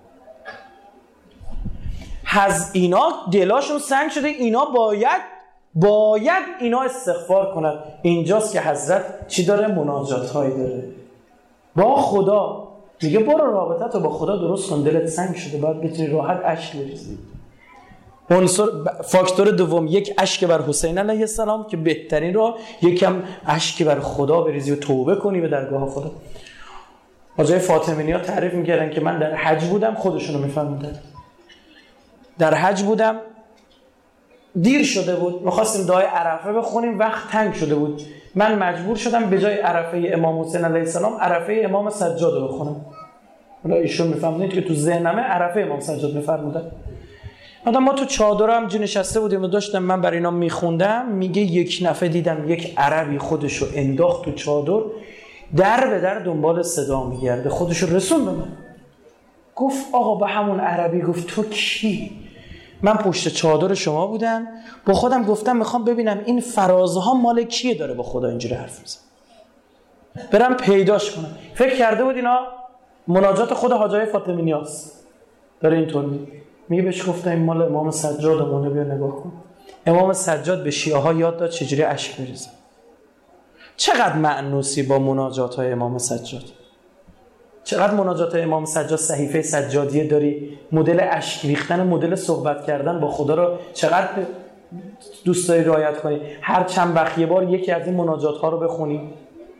از اینا دلاشون سنگ شده، اینا باید باید اینا استغفار کنند. اینجاست که حضرت چی داره؟ مناجات هایی داره با خدا. میگه برو رابطه تو با خدا درست کن، دلت سنگ شده باید بتونی راحت اشک بریزی. عنصر فاکتور دوم، یک اشک بر حسین علیه السلام که بهترین راه، یکم اشک بر خدا بریزی و توبه کنی به درگاه خدا. حاجی فاطمی ها تعریف میکردن که من در حج بودم، خودشونو میفهمیدن. در حج بودم، دیر شده بود، میخواستیم دعای عرفه بخونیم، وقت تنگ شده بود. من مجبور شدم به جای عرفه امام حسین علیه السلام عرفه امام سجاد رو بخونم. حالا ایشون میفهمونید که تو ذهنمه عرفه امام سجاد میفرمودن. آدم ما تو چادر هم جو نشسته بودیم و داشتم من برای اینا میخوندم. میگه یک نفر دیدم یک عربی خودشو انداخت تو چادر، در به در دنبال صدا میگرده، خودشو رسون به من. گفت آقا به همون عربی گفت تو کی؟ من پشت چادر شما بودم، با خودم گفتم میخوام ببینم این فرازها مال کیه داره با خدا اینجوری حرف میزنه، برم پیداش کنم. فکر کرده بود اینا مناجات خود حاجی فاطمی نیاز داره اینطور میگه. میگه بهش گفتم این مال امام سجادمونه، بیا نگاه کن. امام سجاد به شیعه ها یاد داد چجوری اشک بریزن. چقدر مأنوسی با مناجات های امام سجاد. چقدر مناجات امام سجاد صحیفه سجادیه داری، مدل اشک ریختن، مدل صحبت کردن با خدا رو چقدر دوست داری رعایت کنی. هر چند وقت یه بار یکی از این مناجات ها رو بخونیم،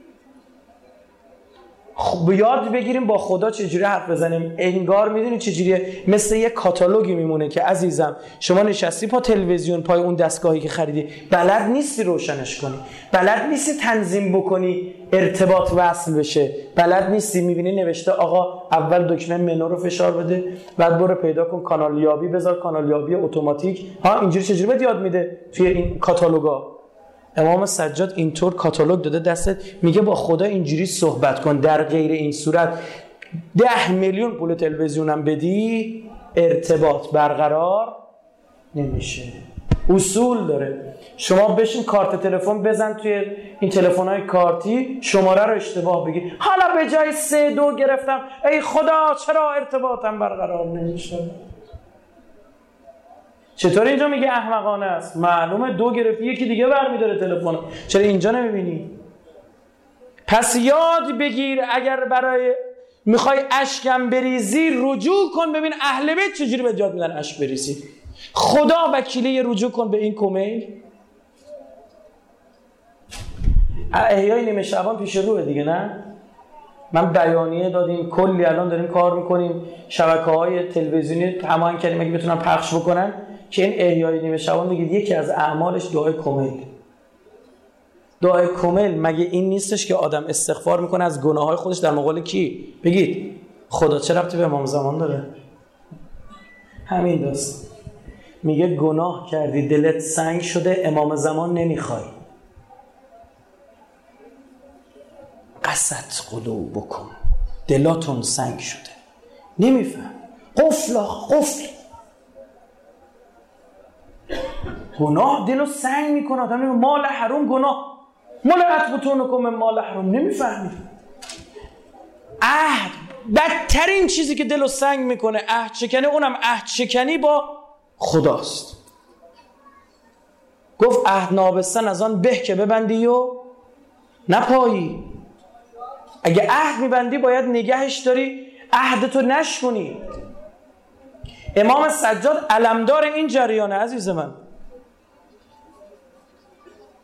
خب یاد بگیریم با خدا چجوری حرف بزنیم. انگار میدونی چجوریه؟ مثل یه کاتالوگی میمونه که عزیزم شما نشستی پا تلویزیون، پای اون دستگاهی که خریدی، بلد نیستی روشنش کنی، بلد نیستی تنظیم بکنی ارتباط وصل بشه، بلد نیستی. میبینی نوشته آقا اول دکمه منو رو فشار بده، بعد برو پیدا کن کانال یابی بذار، کانال یابی اتوماتیک. ها اینجوری چجوری بهت یاد میده توی این کاتالوگا؟ امام سجاد اینطور کاتالوگ داده دستت، میگه با خدا اینجوری صحبت کن. در غیر این صورت ده میلیون پول تلویزیونم بدی ارتباط برقرار نمیشه. اصول داره. شما بشین کارت تلفن بزن توی این تلفن‌های کارتی، شماره رو اشتباه بگی، حالا به جای سه دو گرفتم، ای خدا چرا ارتباطم برقرار نمیشه؟ چطور اینجا میگه احمقانه است؟ معلومه دو گرفتی یکی دیگه برمیداره تلفن، چرا اینجا نمیبینی؟ پس یاد بگیر اگر برای میخوای اشکم بریزی رجوع کن، ببین اهل بیت چجوری به یاد میدن اشک بریزی. خدا وکیله رجوع کن به این کمیل. احیای نیمه شعبان پیش روه دیگه، نه؟ من بیانیه دادیم، کلی الان داریم کار میکنیم، شبکه‌های تلویزیونی تمام کردیم اگه بتونن پخش بکنن که این احیای نیمه شعبان بگید یکی از اعمالش دعای کمیل. دعای کمیل مگه این نیستش که آدم استغفار میکنه از گناههای خودش در مقابل کی؟ بگید خدا. چه ربطی به امام زمان داره؟ همین داست. میگه گناه کردی دلت سنگ شده، امام زمان نمیخوای. قست قلوبکم، دلاتون سنگ شده، نمیفهم. قفل قفل گناه دلو سنگ میکنه. آدم میگه مال حرام گناه، مال اتبتونکم مال حرام، نمیفهمی. عهد بدترین چیزی که دلو سنگ میکنه عهد شکنی، اونم عهد شکنی با خداست. گفت عهد نابستن از آن به که ببندی و نپایی. اگه عهد میبندی باید نگهش داری، عهدتو نشکنی. امام سجاد علمدار این جریانه عزیز من.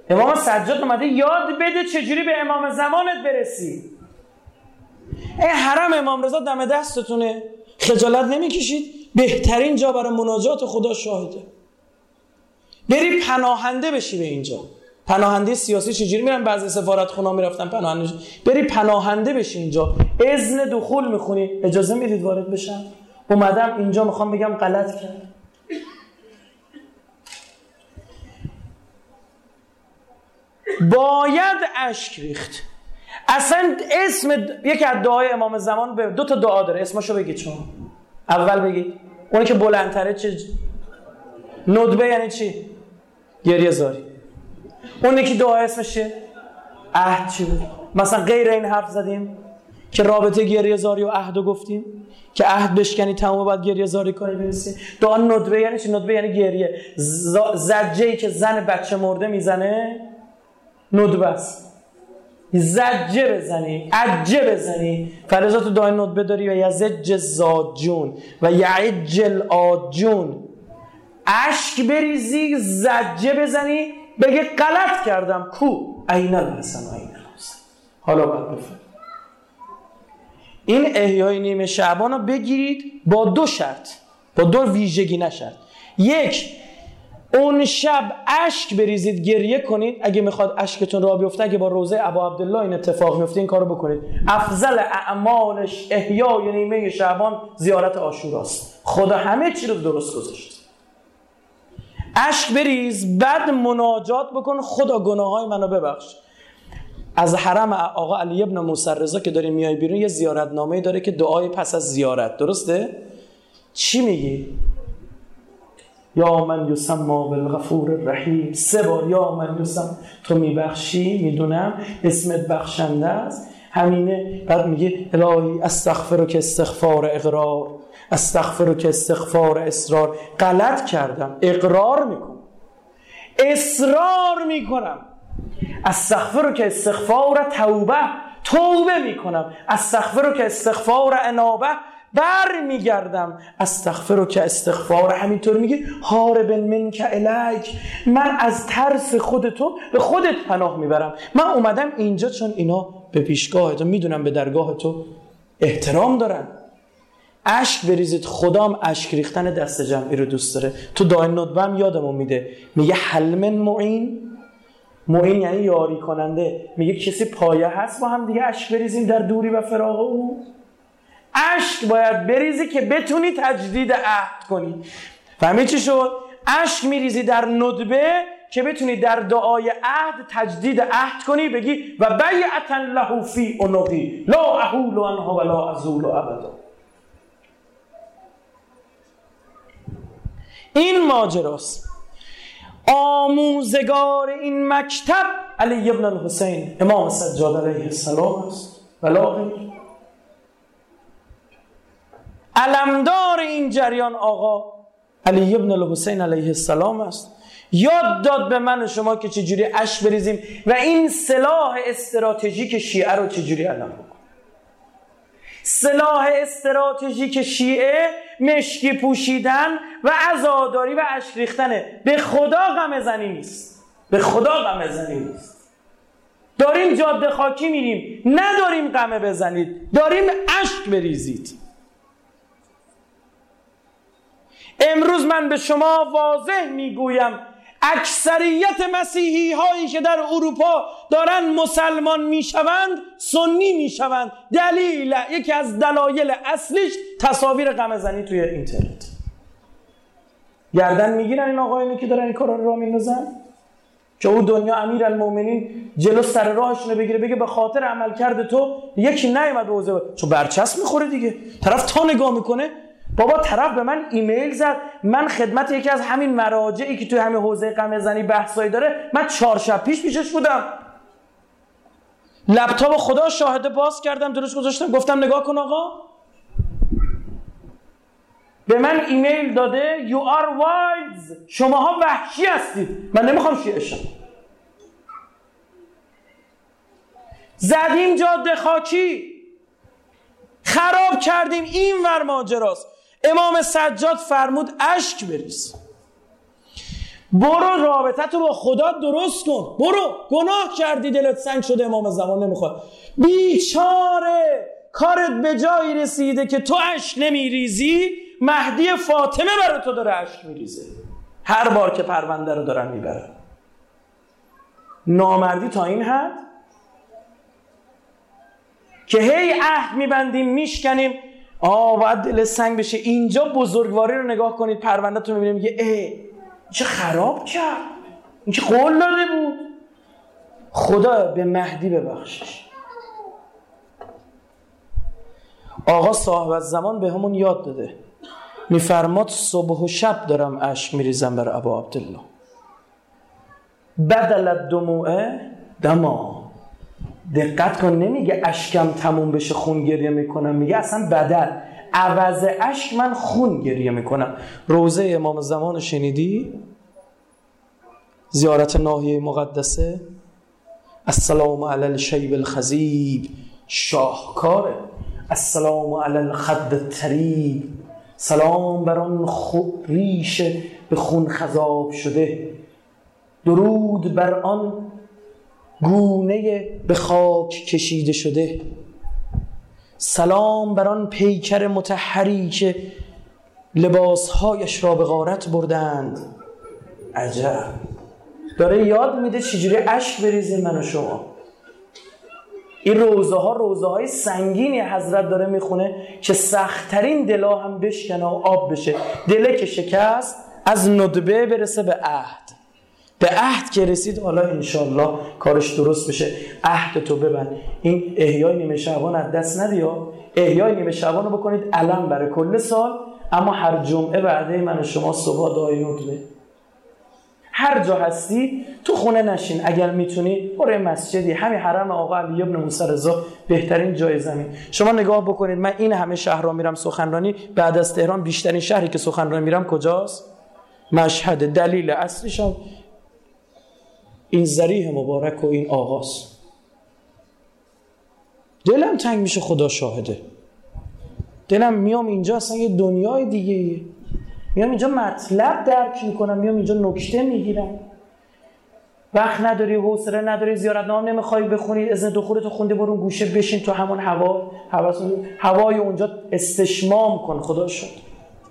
امام سجاد اومده یاد بده چجوری به امام زمانت برسی. این حرم امام رضا دم دستتونه، خجالت نمیکشید؟ بهترین جا برای مناجات خدا شاهده. بری پناهنده بشی به اینجا. پناهنده سیاسی چجوری میرن؟ بعضی سفارتخونا میرفتن پناهنده. بری پناهنده بشی اینجا، اذن دخول میخونی، اجازه میدید وارد بشم؟ اومدم اینجا میخوام بگم غلط کردم. باید اشک ریخت. اصلا اسم یکی از دعای امام زمان به دو تا دعا داره، اسمشو بگید شما. اول بگید اونی که بلندتره چه؟ ندبه یعنی چی؟ گریه زاری. اون یکی دعا اسمش چیه؟ عهد. چی بود؟ مثلا غیر این حرف زدیم که رابطه گریه زاری و عهدو گفتیم که عهد بشکنی تمام بعد گریه زاری کنی برسی. دعا ندبه یعنی چی؟ ندبه یعنی گریه. زجه‌ای که زن بچه مرده میزنه ندبه است. زجه بزنی، عجه بزنی. فلذا تو دعای ندبه داری و یزج زاجون و یعجل آجون، اشک بریزی، زجه بزنی، بگه غلط کردم، کو عین الحسن و عین الحسن. حالا باید بفهم این احیای نیمه شعبان رو بگیرید با دو شرط، با دو ویژگی. نشرط یک، اون شب اشک بریزید، گریه کنید. اگه میخواد اشکتون را بیفته، اگه با روزه ابا عبدالله این اتفاق میفته، این کارو بکنید. افضل اعمالش احیای نیمه شعبان زیارت عاشوراست. خدا همه چی رو درست گذاشت. اشک بریز، بعد مناجات بکن، خدا گناههای منو ببخش. از حرم آقا علی ابن موسی رضا که داری میای بیرون یه زیارتنامه‌ای داره که دعای پس از زیارت، درسته؟ چی میگی؟ یا من یسمى بالغفور الرحیم. سه بار یا من یسمى. تو میبخشی، میدونم اسمت بخشنده است، همینه. بعد میگه الهی استغفرک استغفار اقرار، استغفرک استغفار اصرار. غلط کردم، اقرار میکنم، اصرار میکنم. استغفرک استغفار توبه، توبه میکنم. استغفرک استغفار انابه، بر میگردم. استغفرک استغفار. همینطور میگه هارب منک الیک، من از ترس خود تو به خودت پناه میبرم. من اومدم اینجا چون اینا به پیشگاه تو، میدونم به درگاه تو احترام دارن. اشک بریزید. خدام اشک ریختن دست جمعی رو دوست داره. تو دعای ندبه هم یادمون میده، میگه حل من معین. معین یعنی یاری کننده. میگه کسی پایه هست با هم دیگه اشک بریزیم در دوری و فراق او. اشک باید بریزی که بتونی تجدید عهد کنی. فهمی چی شد؟ اشک میریزی در ندبه که بتونی در دعای عهد تجدید عهد کنی، بگی و بیعتا له فی عنقی لا احول عنها ولا ازول ابدا. این ماجراست. آموزگار این مکتب علی ابن الحسین امام سجاد علیه السلام است ولا غیر. علمدار این جریان آقا علی ابن الحسین علیه السلام است. یاد داد به من و شما که چجوری اشک بریزیم و این سلاح استراتژیک شیعه رو چجوری علم بکنیم. سلاح استراتژیک شیعه مشکی پوشیدن و عزاداری و اشک ریختنه. به خدا غم زنی نیست. به خدا غم زنی نیست. داریم جاده خاکی میریم، نداریم غم بزنید، داریم اشک بریزید. امروز من به شما واضح میگویم اکثریت مسیحی هایی که در اروپا دارن مسلمان میشوند سنی میشوند. دلیل، یکی از دلایل اصلیش تصاویر غم زنی توی اینترنت. گردن میگیرن این آقایونی که دارن این کارا رو راه میندازن که او دنیا امیرالمومنین جلو سر راهشون بگیره، بگه به خاطر عملکرد تو یکی نیومد به حوزه، چون برچسب میخوره دیگه. طرف تا نگاه میکنه، بابا طرف به من ایمیل زد، من خدمت یکی از همین مراجعی که توی همین حوزه غم زنی بحثایی داره، من چهار شب پیش پیشش بودم، لپتاپ خدا شاهده باز کردم، درست گذاشتم، گفتم نگاه کن آقا، به من ایمیل داده you are wild، شماها وحشی هستید، من نمیخوام شیعه شم. زدیم جاده خاکی، خراب کردیم. این ور ماجراست. امام سجاد فرمود اشک بریز. برو رابطه تو با خدا درست کن. برو، گناه کردی دلت سنگ شده امام زمان نمیخواد. بیچاره کارت به جایی رسیده که تو اشک نمیریزی، مهدی فاطمه برای تو داره اشک میریزه هر بار که پرونده رو دارن میبرن. نامردی تا این حد که هی عهد میبندیم میشکنیم، آه باید دل سنگ بشه. اینجا بزرگواری رو نگاه کنید، پرونده تو میبینیم میگه اه چه خراب کرد، این که قول داده بود. خدا به مهدی ببخشش. آقا صاحب الزمان به همون یاد داده، میفرماد صبح و شب دارم اشک میریزم بر ابا عبدالله. بدل الدموع دما. دقت کن، نمیگه اشکم تموم بشه خون گریه میکنم، میگه اصلا بدل، عوض اشک من خون گریه میکنم. روزه امام زمان شنیدی؟ زیارت ناحیه مقدسه، السلام علی الشیب الخضیب، شاهکاره. السلام علی الخد الطریب، سلام بر آن ریش به خون خضاب شده، درود بر آن گونه به خاک کشیده شده، سلام بر آن پیکر مطهری که لباسهایش را به غارت بردند. عجب، داره یاد میده چجوری اشک بریزیم من و شما. این روزه ها روزه های سنگینی حضرت داره میخونه که سختترین دلا هم بشکنه و آب بشه. دله که شکست از ندبه برسه به عهد. به عهد که رسید حالا انشالله کارش درست بشه. عهد تو ببند. این احیای نیمه شعبان از دست ندیا. احیای نیمه شعبان رو بکنید علم برای کل سال، اما هر جمعه بعده من و شما صبح دعای ندبه. هر جا هستی تو خونه نشین، اگر میتونی برو مسجدی. همین حرم آقا علی ابن موسی رضا بهترین جای زمین. شما نگاه بکنید، من این همه شهرها میرم سخنرانی، بعد از تهران بیشترین شهری که سخنرانی میرم کجاست؟ مشهد. دلیل اصلیش هم این ذریح مبارک و این آقاست. دلم تنگ میشه، خدا شاهده. دلم میام اینجا اصلا یه دنیای دیگه، میام اینجا مطلب درک میکنم، میام اینجا نکته میگیرم. وقت نداری، حوصله نداری، زیارتنامه نمیخوای بخونی، اذن دخولتو خونده برون گوشه بشین تو همون هوا، هوای اونجا استشمام کن. خدا شد.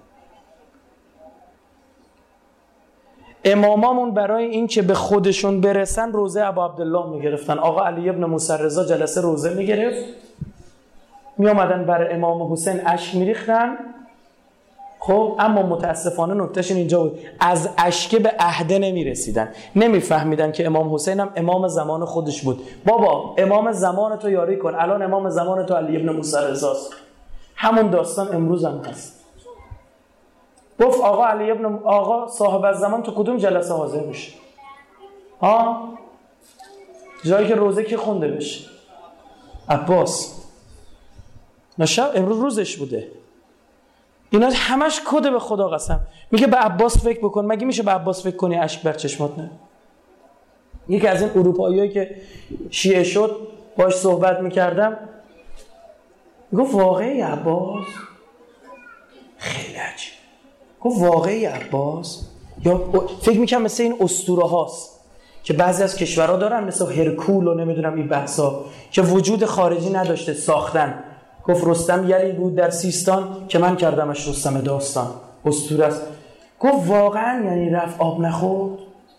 امامامون برای این که به خودشون برسن روزه ابا عبدالله میگرفتن. آقا علی ابن موسی رضا جلسه روزه میگرفت، میامدن برای امام حسین اشک میریختن. خب اما متاسفانه نکتهش اینجا بود، از اشکه به عهده نمیرسیدن، نمیفهمیدن که امام حسین هم امام زمان خودش بود. بابا امام زمان تو یاری کن، الان امام زمان تو علی ابن موسی رضاست. همون داستان امروز هم هست. گفت آقا علی ابن آقا صاحب الزمان تو کدوم جلسه حاضر میشه؟ ها؟ جایی که روزه که خونده بشه. عباس نشب امروز روزش بوده. اینا همش کده به خدا قسم. میگه به عباس فکر بکن. مگه میشه به عباس فکر کنی اشک بر چشمات نه؟ یکی از این اروپاییایی که شیعه شد باش صحبت میکردم، گفت واقعی عباس؟ خیلی عجیب. گفت واقعی عباس؟ یا فکر میکنم مثل این اسطوره هاست که بعضی از کشورها دارن، مثل هرکول و نمیدونم این بحثا که وجود خارجی نداشته، ساختن. گفت رستم یلی بود در سیستان که من کردمش رستم داستان، اسطوره است. گفت واقعا یعنی رفت آب نخورد؟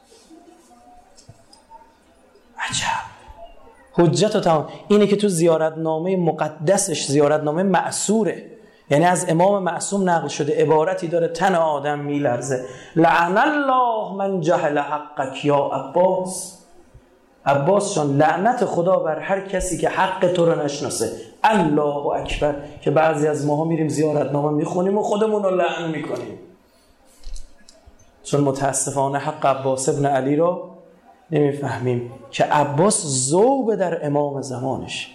عجب. حجت و تمام اینه که تو زیارتنامه مقدسش، زیارتنامه معصوره، یعنی از امام معصوم نقل شده، عبارتی داره تن آدم میلرزه: لعن الله من جهل حقک یا عباس. عباس جان، لعنت خدا بر هر کسی که حق تو رو نشناسه. الله اکبر. که بعضی از ماها میریم زیارتنامه میخونیم و خودمون رو لعن میکنیم، چون متاسفانه حق عباس ابن علی رو نمیفهمیم که عباس ذوب در امام زمانش.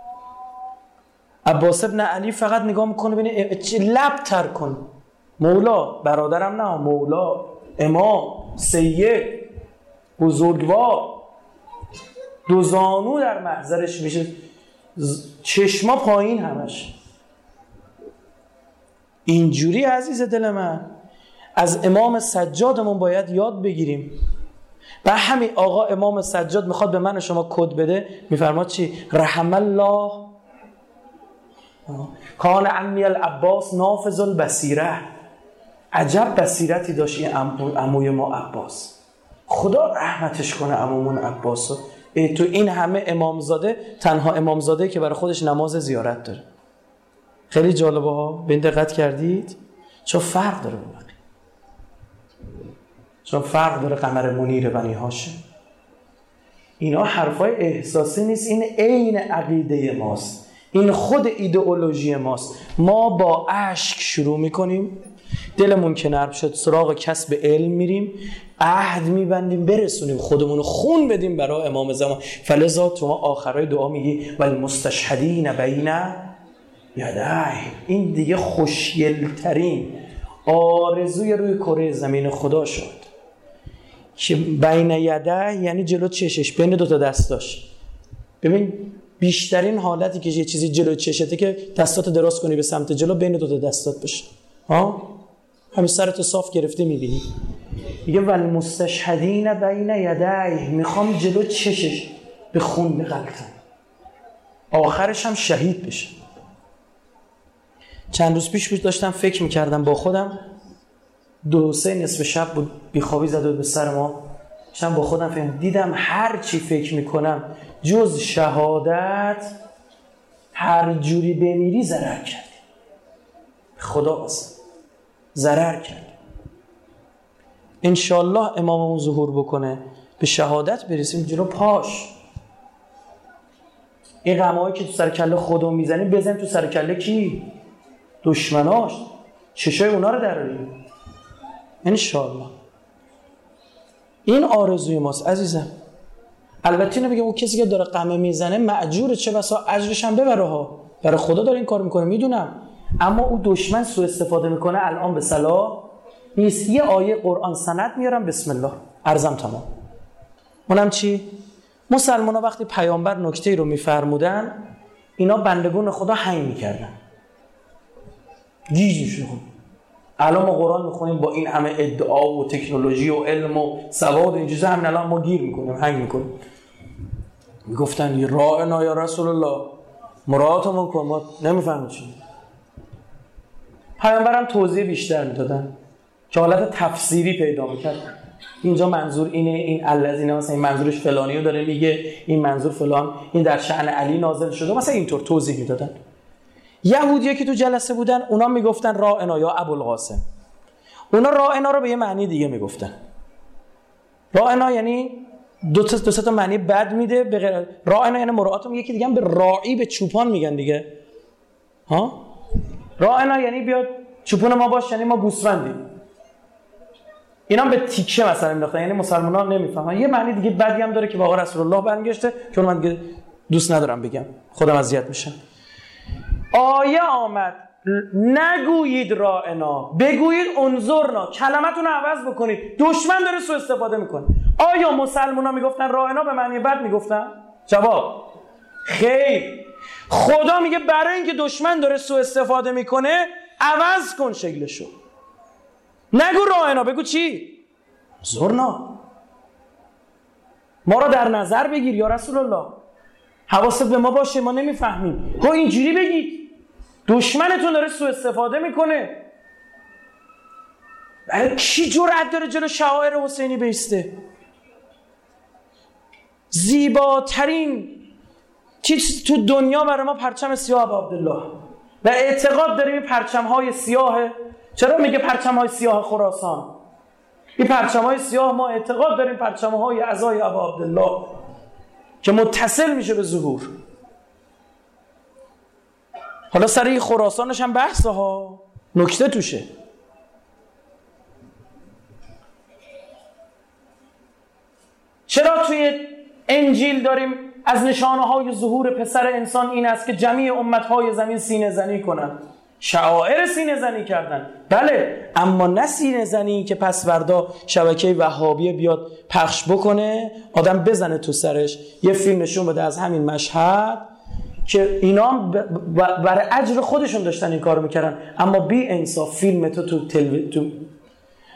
عباس ابن علی فقط نگاه میکنه ببینه لب تر کن، مولا، برادرم نه، مولا، امام، سید، بزرگوار، دو زانو در محضرش میشه، چشما پایین همش. اینجوری عزیز دل من از امام سجادمون باید یاد بگیریم. و همین آقا امام سجاد میخواد به من و شما کد بده، میفرماد چی؟ رحم الله کان عمی العباس نافذ البصیره. عجب بصیرتی داشت این عموی ما عباس، خدا رحمتش کنه عمومون عباسو. ای تو این همه امامزاده، تنها امامزاده که برای خودش نماز زیارت داره. خیلی جالبه ها، به این دقت کردید؟ چون فرق داره با بقیه، چون فرق داره قمر منیر بنی هاشم. اینا حرفای احساسی نیست، این عین عقیده ماست، این خود ایدئولوژی ماست. ما با اشک شروع میکنیم، دلمون که نرم شد سراغ کسب علم میریم، عهد میبندیم برسونیم خودمونو خون بدیم برای امام زمان. فلذا تو ما آخرای دعا میگی والمستشهدین بین یدیه. این دیگه خوشگلترین آرزوی روی کره زمین خدا شد که بین یدیه یعنی جلو چشش، بین دوتا دستاش. ببین بیشترین حالتی که یه چیزی جلو چشته که دستات دراز کنی به سمت جلو، بین دوتا دستات باشه. ها همین سرتو صاف گرفته میبینی. میگه والمستشهدین بین یدیه، میخوام جلو چشش به خون بغلطم، آخرش هم شهید بشه. چند روز پیش بود داشتم فکر میکردم با خودم، دو سه نصف شب بود بیخوابی زد بود به سر ما، داشتم با خودم فکر دیدم هر چی فکر میکنم جز شهادت هر جوری بمیری ضرر کردی، خدا واسه ضرر کرد. انشالله اماممون ظهور بکنه به شهادت برسیم جلو پاش. این غمایی که تو سر کله خودمون میزنیم بزنیم تو سر کله کی؟ دشمناش، چشای اونا رو دراریم انشالله. این آرزوی ماست عزیزم. البته اینو بگم اون کسی که داره غمه میزنه مأجوره، چه بسا اجرش هم ببره ها، برای خدا داره این کار میکنه میدونم، اما او دشمن سوء استفاده میکنه. الان به صلاح نیست، یه آیه قرآن سند میارم بسم الله عرضم تمام. اونم چی؟ مسلمان ها وقتی پیامبر نکته رو میفرمودن اینا بندگون خدا هنگ میکردن، گیج میشون. الان ما قرآن میخونیم با این همه ادعا و تکنولوژی و علم و سواد و این چیزا، همین الان ما گیر میکنیم، هنگ میکنیم. میگفتن راعنا یا رسول الله، مراعاتمون کن، ما نمیفهمیم چی. پیامبرم توضیح بیشتر میدادن که حالت تفسیری پیدا میکرد. اینجا منظور اینه، این الذین مثلا این منظورش فلانی رو داره میگه، این منظور فلان، این در شأن علی نازل شده، مثلا اینطور توضیح میدادن. یهودیایی که تو جلسه بودن اونا میگفتن راعنا یا ابوالقاسم، اونا راعنا رو به یه معنی دیگه میگفتن. راعنا یعنی دو تا دو تا معنی بد میده، به غیر راعنا یعنی مراعاتم. یکی دیگه هم به راعی به چوپان میگن دیگه. ها راعنا یعنی بیاد چوپون ما باش، یعنی ما گوسفندیم. اینا به تیکه مثلا مینداختن، یعنی مسلمان‌ها نمیفهمن. یه معنی دیگه بدی هم داره که واقعا رسول الله برمیگشته، که من دیگه دوست ندارم بگم، خودم اذیت میشم. آیه آمد نگویید راعنا، بگویید انظرنا، کلمتون رو عوض بکنید. دشمن داره سوء استفاده میکنه. آیا مسلمان‌ها میگفتن راعنا به معنی بد میگفتن؟ جواب خیر. خدا میگه برای اینکه دشمن داره سوء استفاده میکنه عوض کن شکلشو. نگو راعنا، بگو چی؟ انظرنا، ما رو در نظر بگیر یا رسول الله، حواست به ما باشه، ما نمیفهمیم. ها اینجوری بگید، دشمنتون داره سوء استفاده میکنه. برای کی جرأت داره جلو شعائر حسینی بیسته؟ زیباترین چیز تو دنیا برای ما پرچم سیاه ابا عبدالله، و اعتقاد داریم این پرچم های سیاه. چرا میگه پرچم های سیاه خراسان؟ این پرچم های سیاه ما اعتقاد داریم پرچم های عزای ابا عبدالله که متصل میشه به ظهور. حالا سر این خراسانش هم بحثه ها، نکته توشه. چرا توی انجیل داریم از نشانه های ظهور پسر انسان این است که جمیع امت های زمین سینه زنی کنن؟ شعائر سینه زنی کردن، بله، اما نه سینه زنی که پس فردا شبکه وهابیه بیاد پخش بکنه، آدم بزنه تو سرش یه فیلم نشون بده از همین مشهد که اینا برای اجر خودشون داشتن این کارو میکردن. اما بی انصاف فیلم تو تو, تلو... تو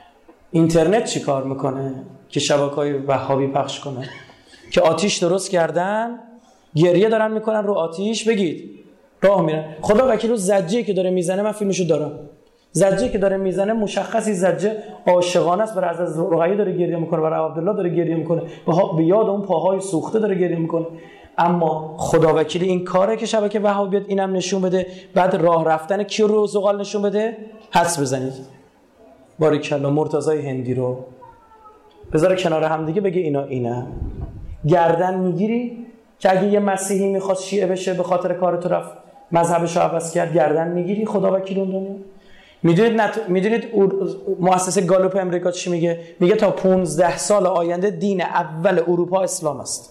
اینترنت چی کار میکنه که شبکه‌های وهابی پخش کنه؟ که آتیش درست کردن، گریه دارن میکنن رو آتیش، بگید راه میرن. خدا وکیل رو زجه‌ای که داره میزنه، من فیلمشو دارم، زجه‌ای که داره میزنه مشخصی زجه عاشقانه است، برای از رقیه داره گریه میکنه، برای عبدالله داره گریه میکنه، به یاد اون پاهای سوخته داره گریه میکنه. اما خدا وکیل این کاره که شبکه وهابی بیاد اینم نشون بده، بعد راه رفتن کی رو زغال نشون بده؟ حدس بزنید. باریکلا مرتضی هندی رو بذاره کنار هم دیگه، بگه اینا اینه. گردن میگیری که اگه یه مسیحی میخواد شیعه بشه به خاطر کار تو رفت مذهبش رو عوض کرد، گردن میگیری. خدا وکیل اون دنیا. میدونید نت... میدونید مؤسسه گالوپ امریکا چی میگه؟ میگه تا پانزده سال آینده دین اول اروپا اسلام است.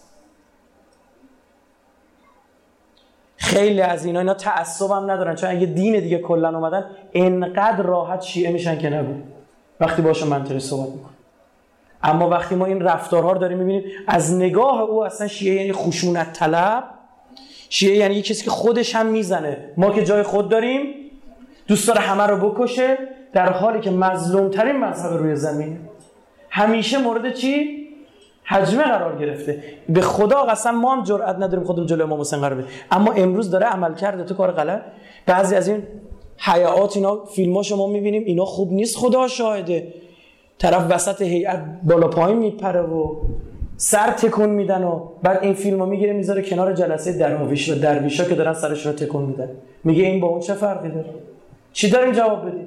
خیلی از اینا اینا تعصب هم ندارن، چون اگه دین دیگه کلا اومدن انقدر راحت شیعه میشن که نبود وقتی باشه منطقی صحبت میکنه. اما وقتی ما این رفتارها رو داریم میبینیم، از نگاه او اصلا شیعه یعنی خشونت طلب، شیعه یعنی یه کسی که خودش هم میزنه، ما که جای خود داریم، دوست داره همه رو بکشه، در حالی که مظلوم ترین مذهب روی زمین همیشه مورد چی؟ حجمه قرار گرفته. به خدا قسم ما هم جرئت نداریم خودمون جلوی امام حسین قرار بدیم، اما امروز داره عمل کرده تو کار غلط. بعضی از این حیات اینا فیلماشو ما میبینیم، اینا خوب نیست، خدا شاهده. طرف وسط هیئت بالا پایین میپره و سر تکون میدن و بعد این فیلمو میگیره میذاره کنار جلسه درویش و درویشا که دارن سرشون رو تکون میدن، میگه این با اون چه فرقی داره؟ چی داریم جواب بدیم؟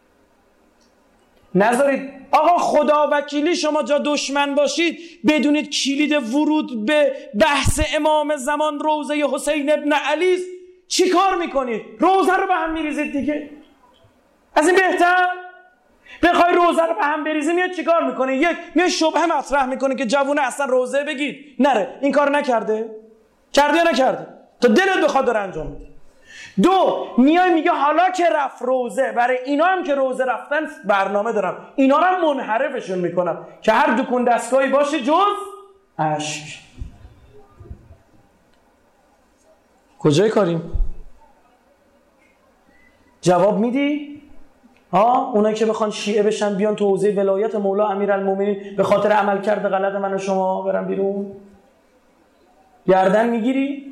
نذارید آقا خدا وکیلی شما جا دشمن باشید بدونید کلید ورود به بحث امام زمان روضه حسین ابن علی است. چی کار میکنید؟ روضه رو به هم میریزید دیگه. از این بهتر؟ بخوای روضه رو به هم بریزی میاد چی کار میکنه؟ یک میاد شبهه مطرح میکنه که جوونه اصلا روضه بگید نره. این کار نکرده؟ کرده یا نکرده؟ تا دلت بخواد داره انجام میده. دو میای میگه حالا که رفت روضه، برای اینا هم که روضه رفتن برنامه دارم، اینا رو هم منحرفشون میکنم که هر دکون دستگاهی باشه جز اشک. کجای کاریم؟ جواب میدی؟ ها اونایی که بخوان شیعه بشن بیان تو حوزه ولایت مولا امیرالمومنین به خاطر عمل کرده غلط من و شما برن بیرون، گردن میگیری؟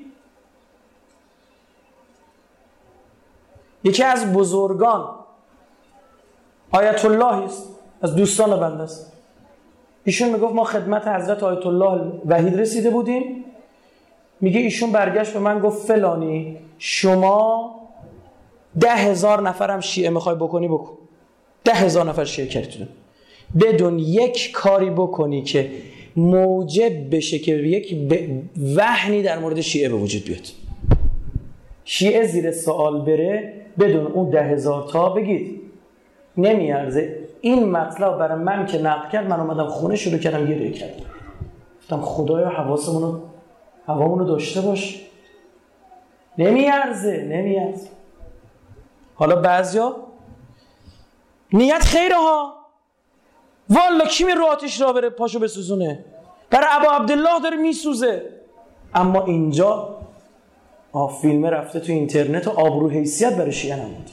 یکی از بزرگان آیت الله است، از دوستان بنده است، ایشون میگفت ما خدمت حضرت آیت الله وحید رسیده بودیم، میگه ایشون برگشت به من گفت فلانی شما ده هزار نفرم شیعه میخوای بکنی بکن، ده هزار نفر شیعه کردید، بدون یک کاری بکنی که موجب بشه که یک وهنی در مورد شیعه به وجود بیاد، شیعه زیر سوال بره، بدون اون ده هزار تا بگید نمیارزه. این مطلب برای من که نقد کرد، من اومدم خونه شروع کردم گریه کردم، گفتم خدایا حواسمون رو هوامون رو داشته باش، نمیارزه نمیارزه. حالا بعضیا نیت خیره ها، والا کی می رو آتش را بره پاشو بسوزونه، برای ابا عبدالله داره میسوزه، اما اینجا آه فیلم رفته تو اینترنت و آبرو حیثیت برای شیعه نمود،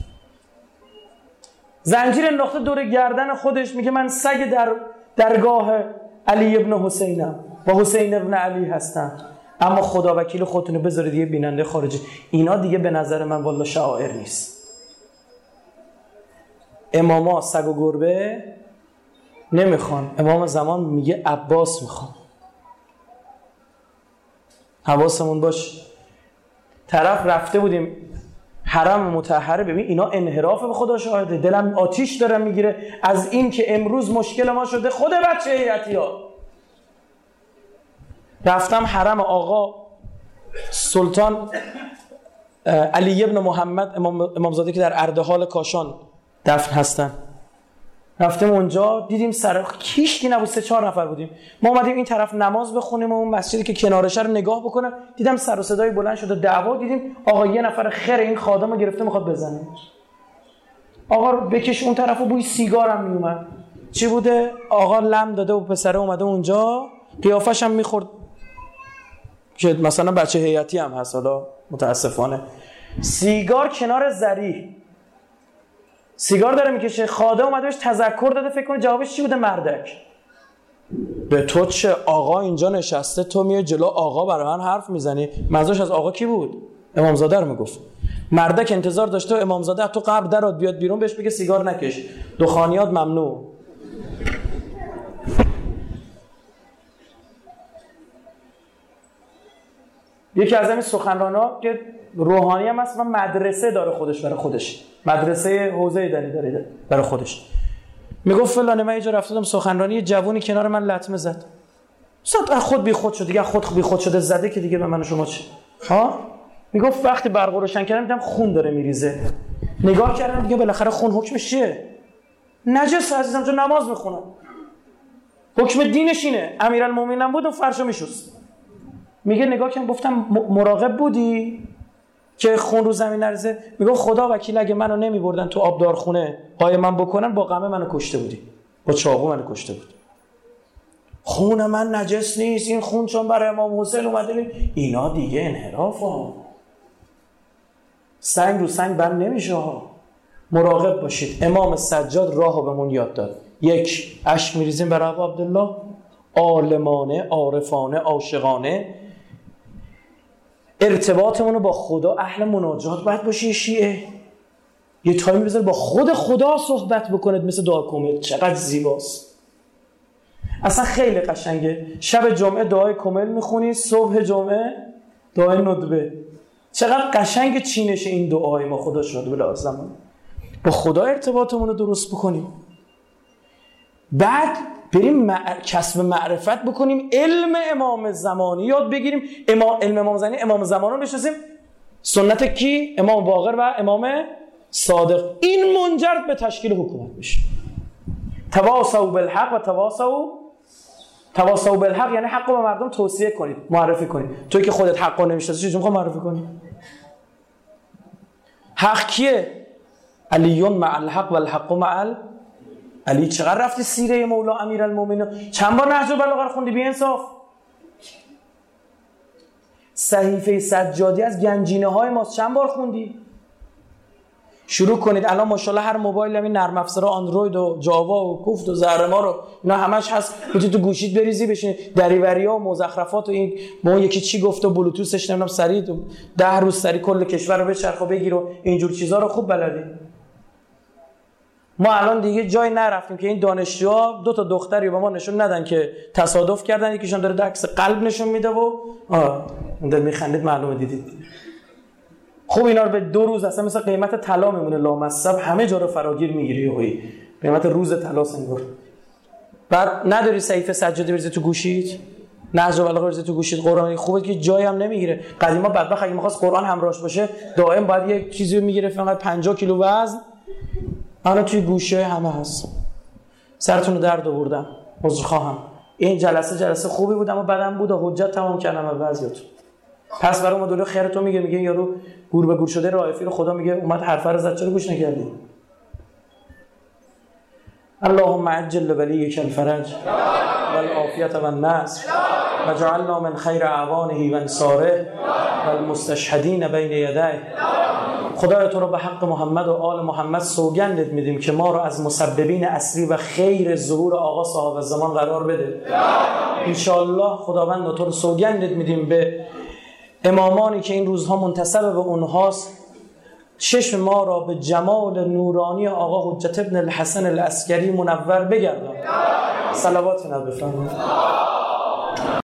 زنجیر انداخته دور گردن خودش، میگه من سگ در درگاه علی ابن حسینم و حسین ابن علی هستم. اما خدا وکیل خودتونه بذارید یه بیننده خارجی، اینا دیگه به نظر من والله شعائر نیست. اماما سگ و گربه نمیخوان، امام زمان میگه عباس میخوان. حواسمون باش. طرف رفته بودیم حرم مطهره، ببین اینا انحراف به خدا شاهده، دلم آتیش داره میگیره از این که امروز مشکل ما شده خود بچه هیئتی ها. رفتم حرم آقا سلطان علی ابن محمد امام امامزاده که در اردحال کاشان دفن هستن، رفتیم اونجا دیدیم سر کیشکی نبود، سه چهار نفر بودیم، ما اومدیم این طرف نماز بخونیم و اون مسجدی که کنارش رو نگاه بکنم، دیدم سر و صدای بلند شده دعوا، دیدیم آقا یه نفر خر این خادمو گرفته میخواد بزنه، آقا رو بکش اون طرفو، بوی سیگار هم میومد. چی بوده؟ آقا لم داده و پسره اومده اونجا قیافش هم میخورد که مثلا بچه هیئتی هم هست، حالا متاسفانه سیگار کنار ذریح، سیگار داره میکشه، خادم اومده بهش تذکر داده، فکر کنه جوابش چی بوده؟ مردک. به تو چه؟ آقا اینجا نشسته، تو میای جلو آقا برای من حرف میزنی. منظورش از آقا کی بود؟ امامزاده رو میگفت. مردک انتظار داشته و امامزاده تو قبر درات بیاد بیرون بهش بگه سیگار نکش، دخانیات ممنوع. یکی از همین سخنرانا که روحانی هم هست و مدرسه داره خودش برای خودش، مدرسه حوزه دنی داره برای خودش. میگفت فلانه من یه جا رفتم سخنرانی، یه جوونی کنار من لطمه زد. صد خود بی خود شد دیگه، خود بی خود شده زده که دیگه به من و شما چه؟ ها؟ میگفت وقتی برق روشن کردم دیدم خون داره میریزه. نگاه کردم دیگه بالاخره خون حکمش چیه؟ نجس عزیزم، جو نماز میخونم. حکم دینش اینه. امیرالمومنین بود و فرشو میشست. میگه نگاه کردم گفتم مراقب بودی که خون رو زمین نریزه؟ میگه خدا وکیل اگه منو نمیبردن تو آبدارخونه پای من بکنن با غمه منو کشته بودی، با چاقو منو کشته بود. خون من نجس نیست، این خون چون برای امام حسین اومده. اینا دیگه انحرافه. سنگ رو سنگ بند نمیشه ها. مراقب باشید. امام سجاد راهو بهمون یاد داد. یک، اشک میریزیم برای ابو عبدالله، عالمانه، عارفانه، عاشقانه. ارتباطمون رو با خدا، اهل مناجات باید باشی. شیعه یه تایمی بذار با خود خدا صحبت بکنید، مثل دعا کمیل. چقدر زیباست، اصلا خیلی قشنگه. شب جمعه دعای کمیل میخونی، صبح جمعه دعای ندبه. چقدر قشنگ چینش این دعای ما. خدا شد بله آزمان با خدا ارتباطمون رو درست بکنیم، بعد بریم مع... کسب معرفت بکنیم، علم امام زمانی یاد بگیریم. امام... علم امام زمانی، امام زمان رو بشناسیم. سنت کی؟ امام باقر و امام صادق. این منجر به تشکیل حکومت میشه. تواصوا بالحق و تواصوا تواصوا بالحق یعنی حق رو به مردم توصیه کنید، معرفی کنید. توی که خودت حق رو نمیشناسی چجوری میخوای معرفی کنی؟ حق کیه؟ علی مع الحق و الحق مع علی. چقدر رفتی سیره مولا امیرالمومنین؟ چند بار نهج البلاغه رو خوندی؟ بی انصاف. صحیفه سجادی از گنجینه های ماست، چند بار خوندی؟ شروع کنید الان ماشاءالله هر موبایل همین نرم افزار اندروید و جاوا و کوفت و زهرما رو اینا همش هست، میتونی تو گوشیت بریزی بشین دریوریا و مزخرفات و این با اون یکی چی گفت و بلوتوثش نمیدونم سریع ده روز سریع کل کشور رو بچرخ و بگیر و اینجور چیزا رو خوب بلدی. ما الان دیگه جای نرفتیم که این دانشجوها دو تا دختری به ما نشون ندن که تصادف کردن، یکیشون داره عکس قلب نشون میده و آه اون میخندید معلومه دیدید. خب اینا رو به دو روز اصلا مثل قیمت طلا میمونه لامصب، همه جا رو فراگیر میگیری هوی قیمت روز طلا سنگور. بعد نداری صحیفه سجاده بریزی تو گوشیت، نهج البلاغه بریزی تو گوشیت، قرآن خوبه که جایی هم نمیگیره. قدیما بدبخت اگه می‌خواست قرآن همراهش باشه دائم باید یک چیزی رو میگیره فقط پنجاه کیلو وزن. الان توی گوشه همه هست. سرتون رو درد آوردم، عذرخواهم. این جلسه جلسه خوبی بود اما بدم بود و حجت تمام کردم از وضعیتون. پس برای مدل خیرتو میگه میگه یارو گور به گور شده رائفی رو خدا میگه اومد حرف رو زد، چرا گوش نکردی؟ اللهم عجل ولیک الفرج والعافیت والنصر وجعلنا من خیر اعوانه و انصاره والمستشهدین بین یدیه. خدای تو رو به حق محمد و آل محمد سوگندت میدیم که ما رو از مسببین اصلی و خیر ظهور آقا صاحب زمان قرار بده انشاءالله. خداوند تو رو سوگندت میدیم به امامانی که این روزها منتسب به اونهاست، چشم ما را به جمال نورانی آقا حجت ابن الحسن العسکری منور بگردان. صلوات نبی بفرمایید.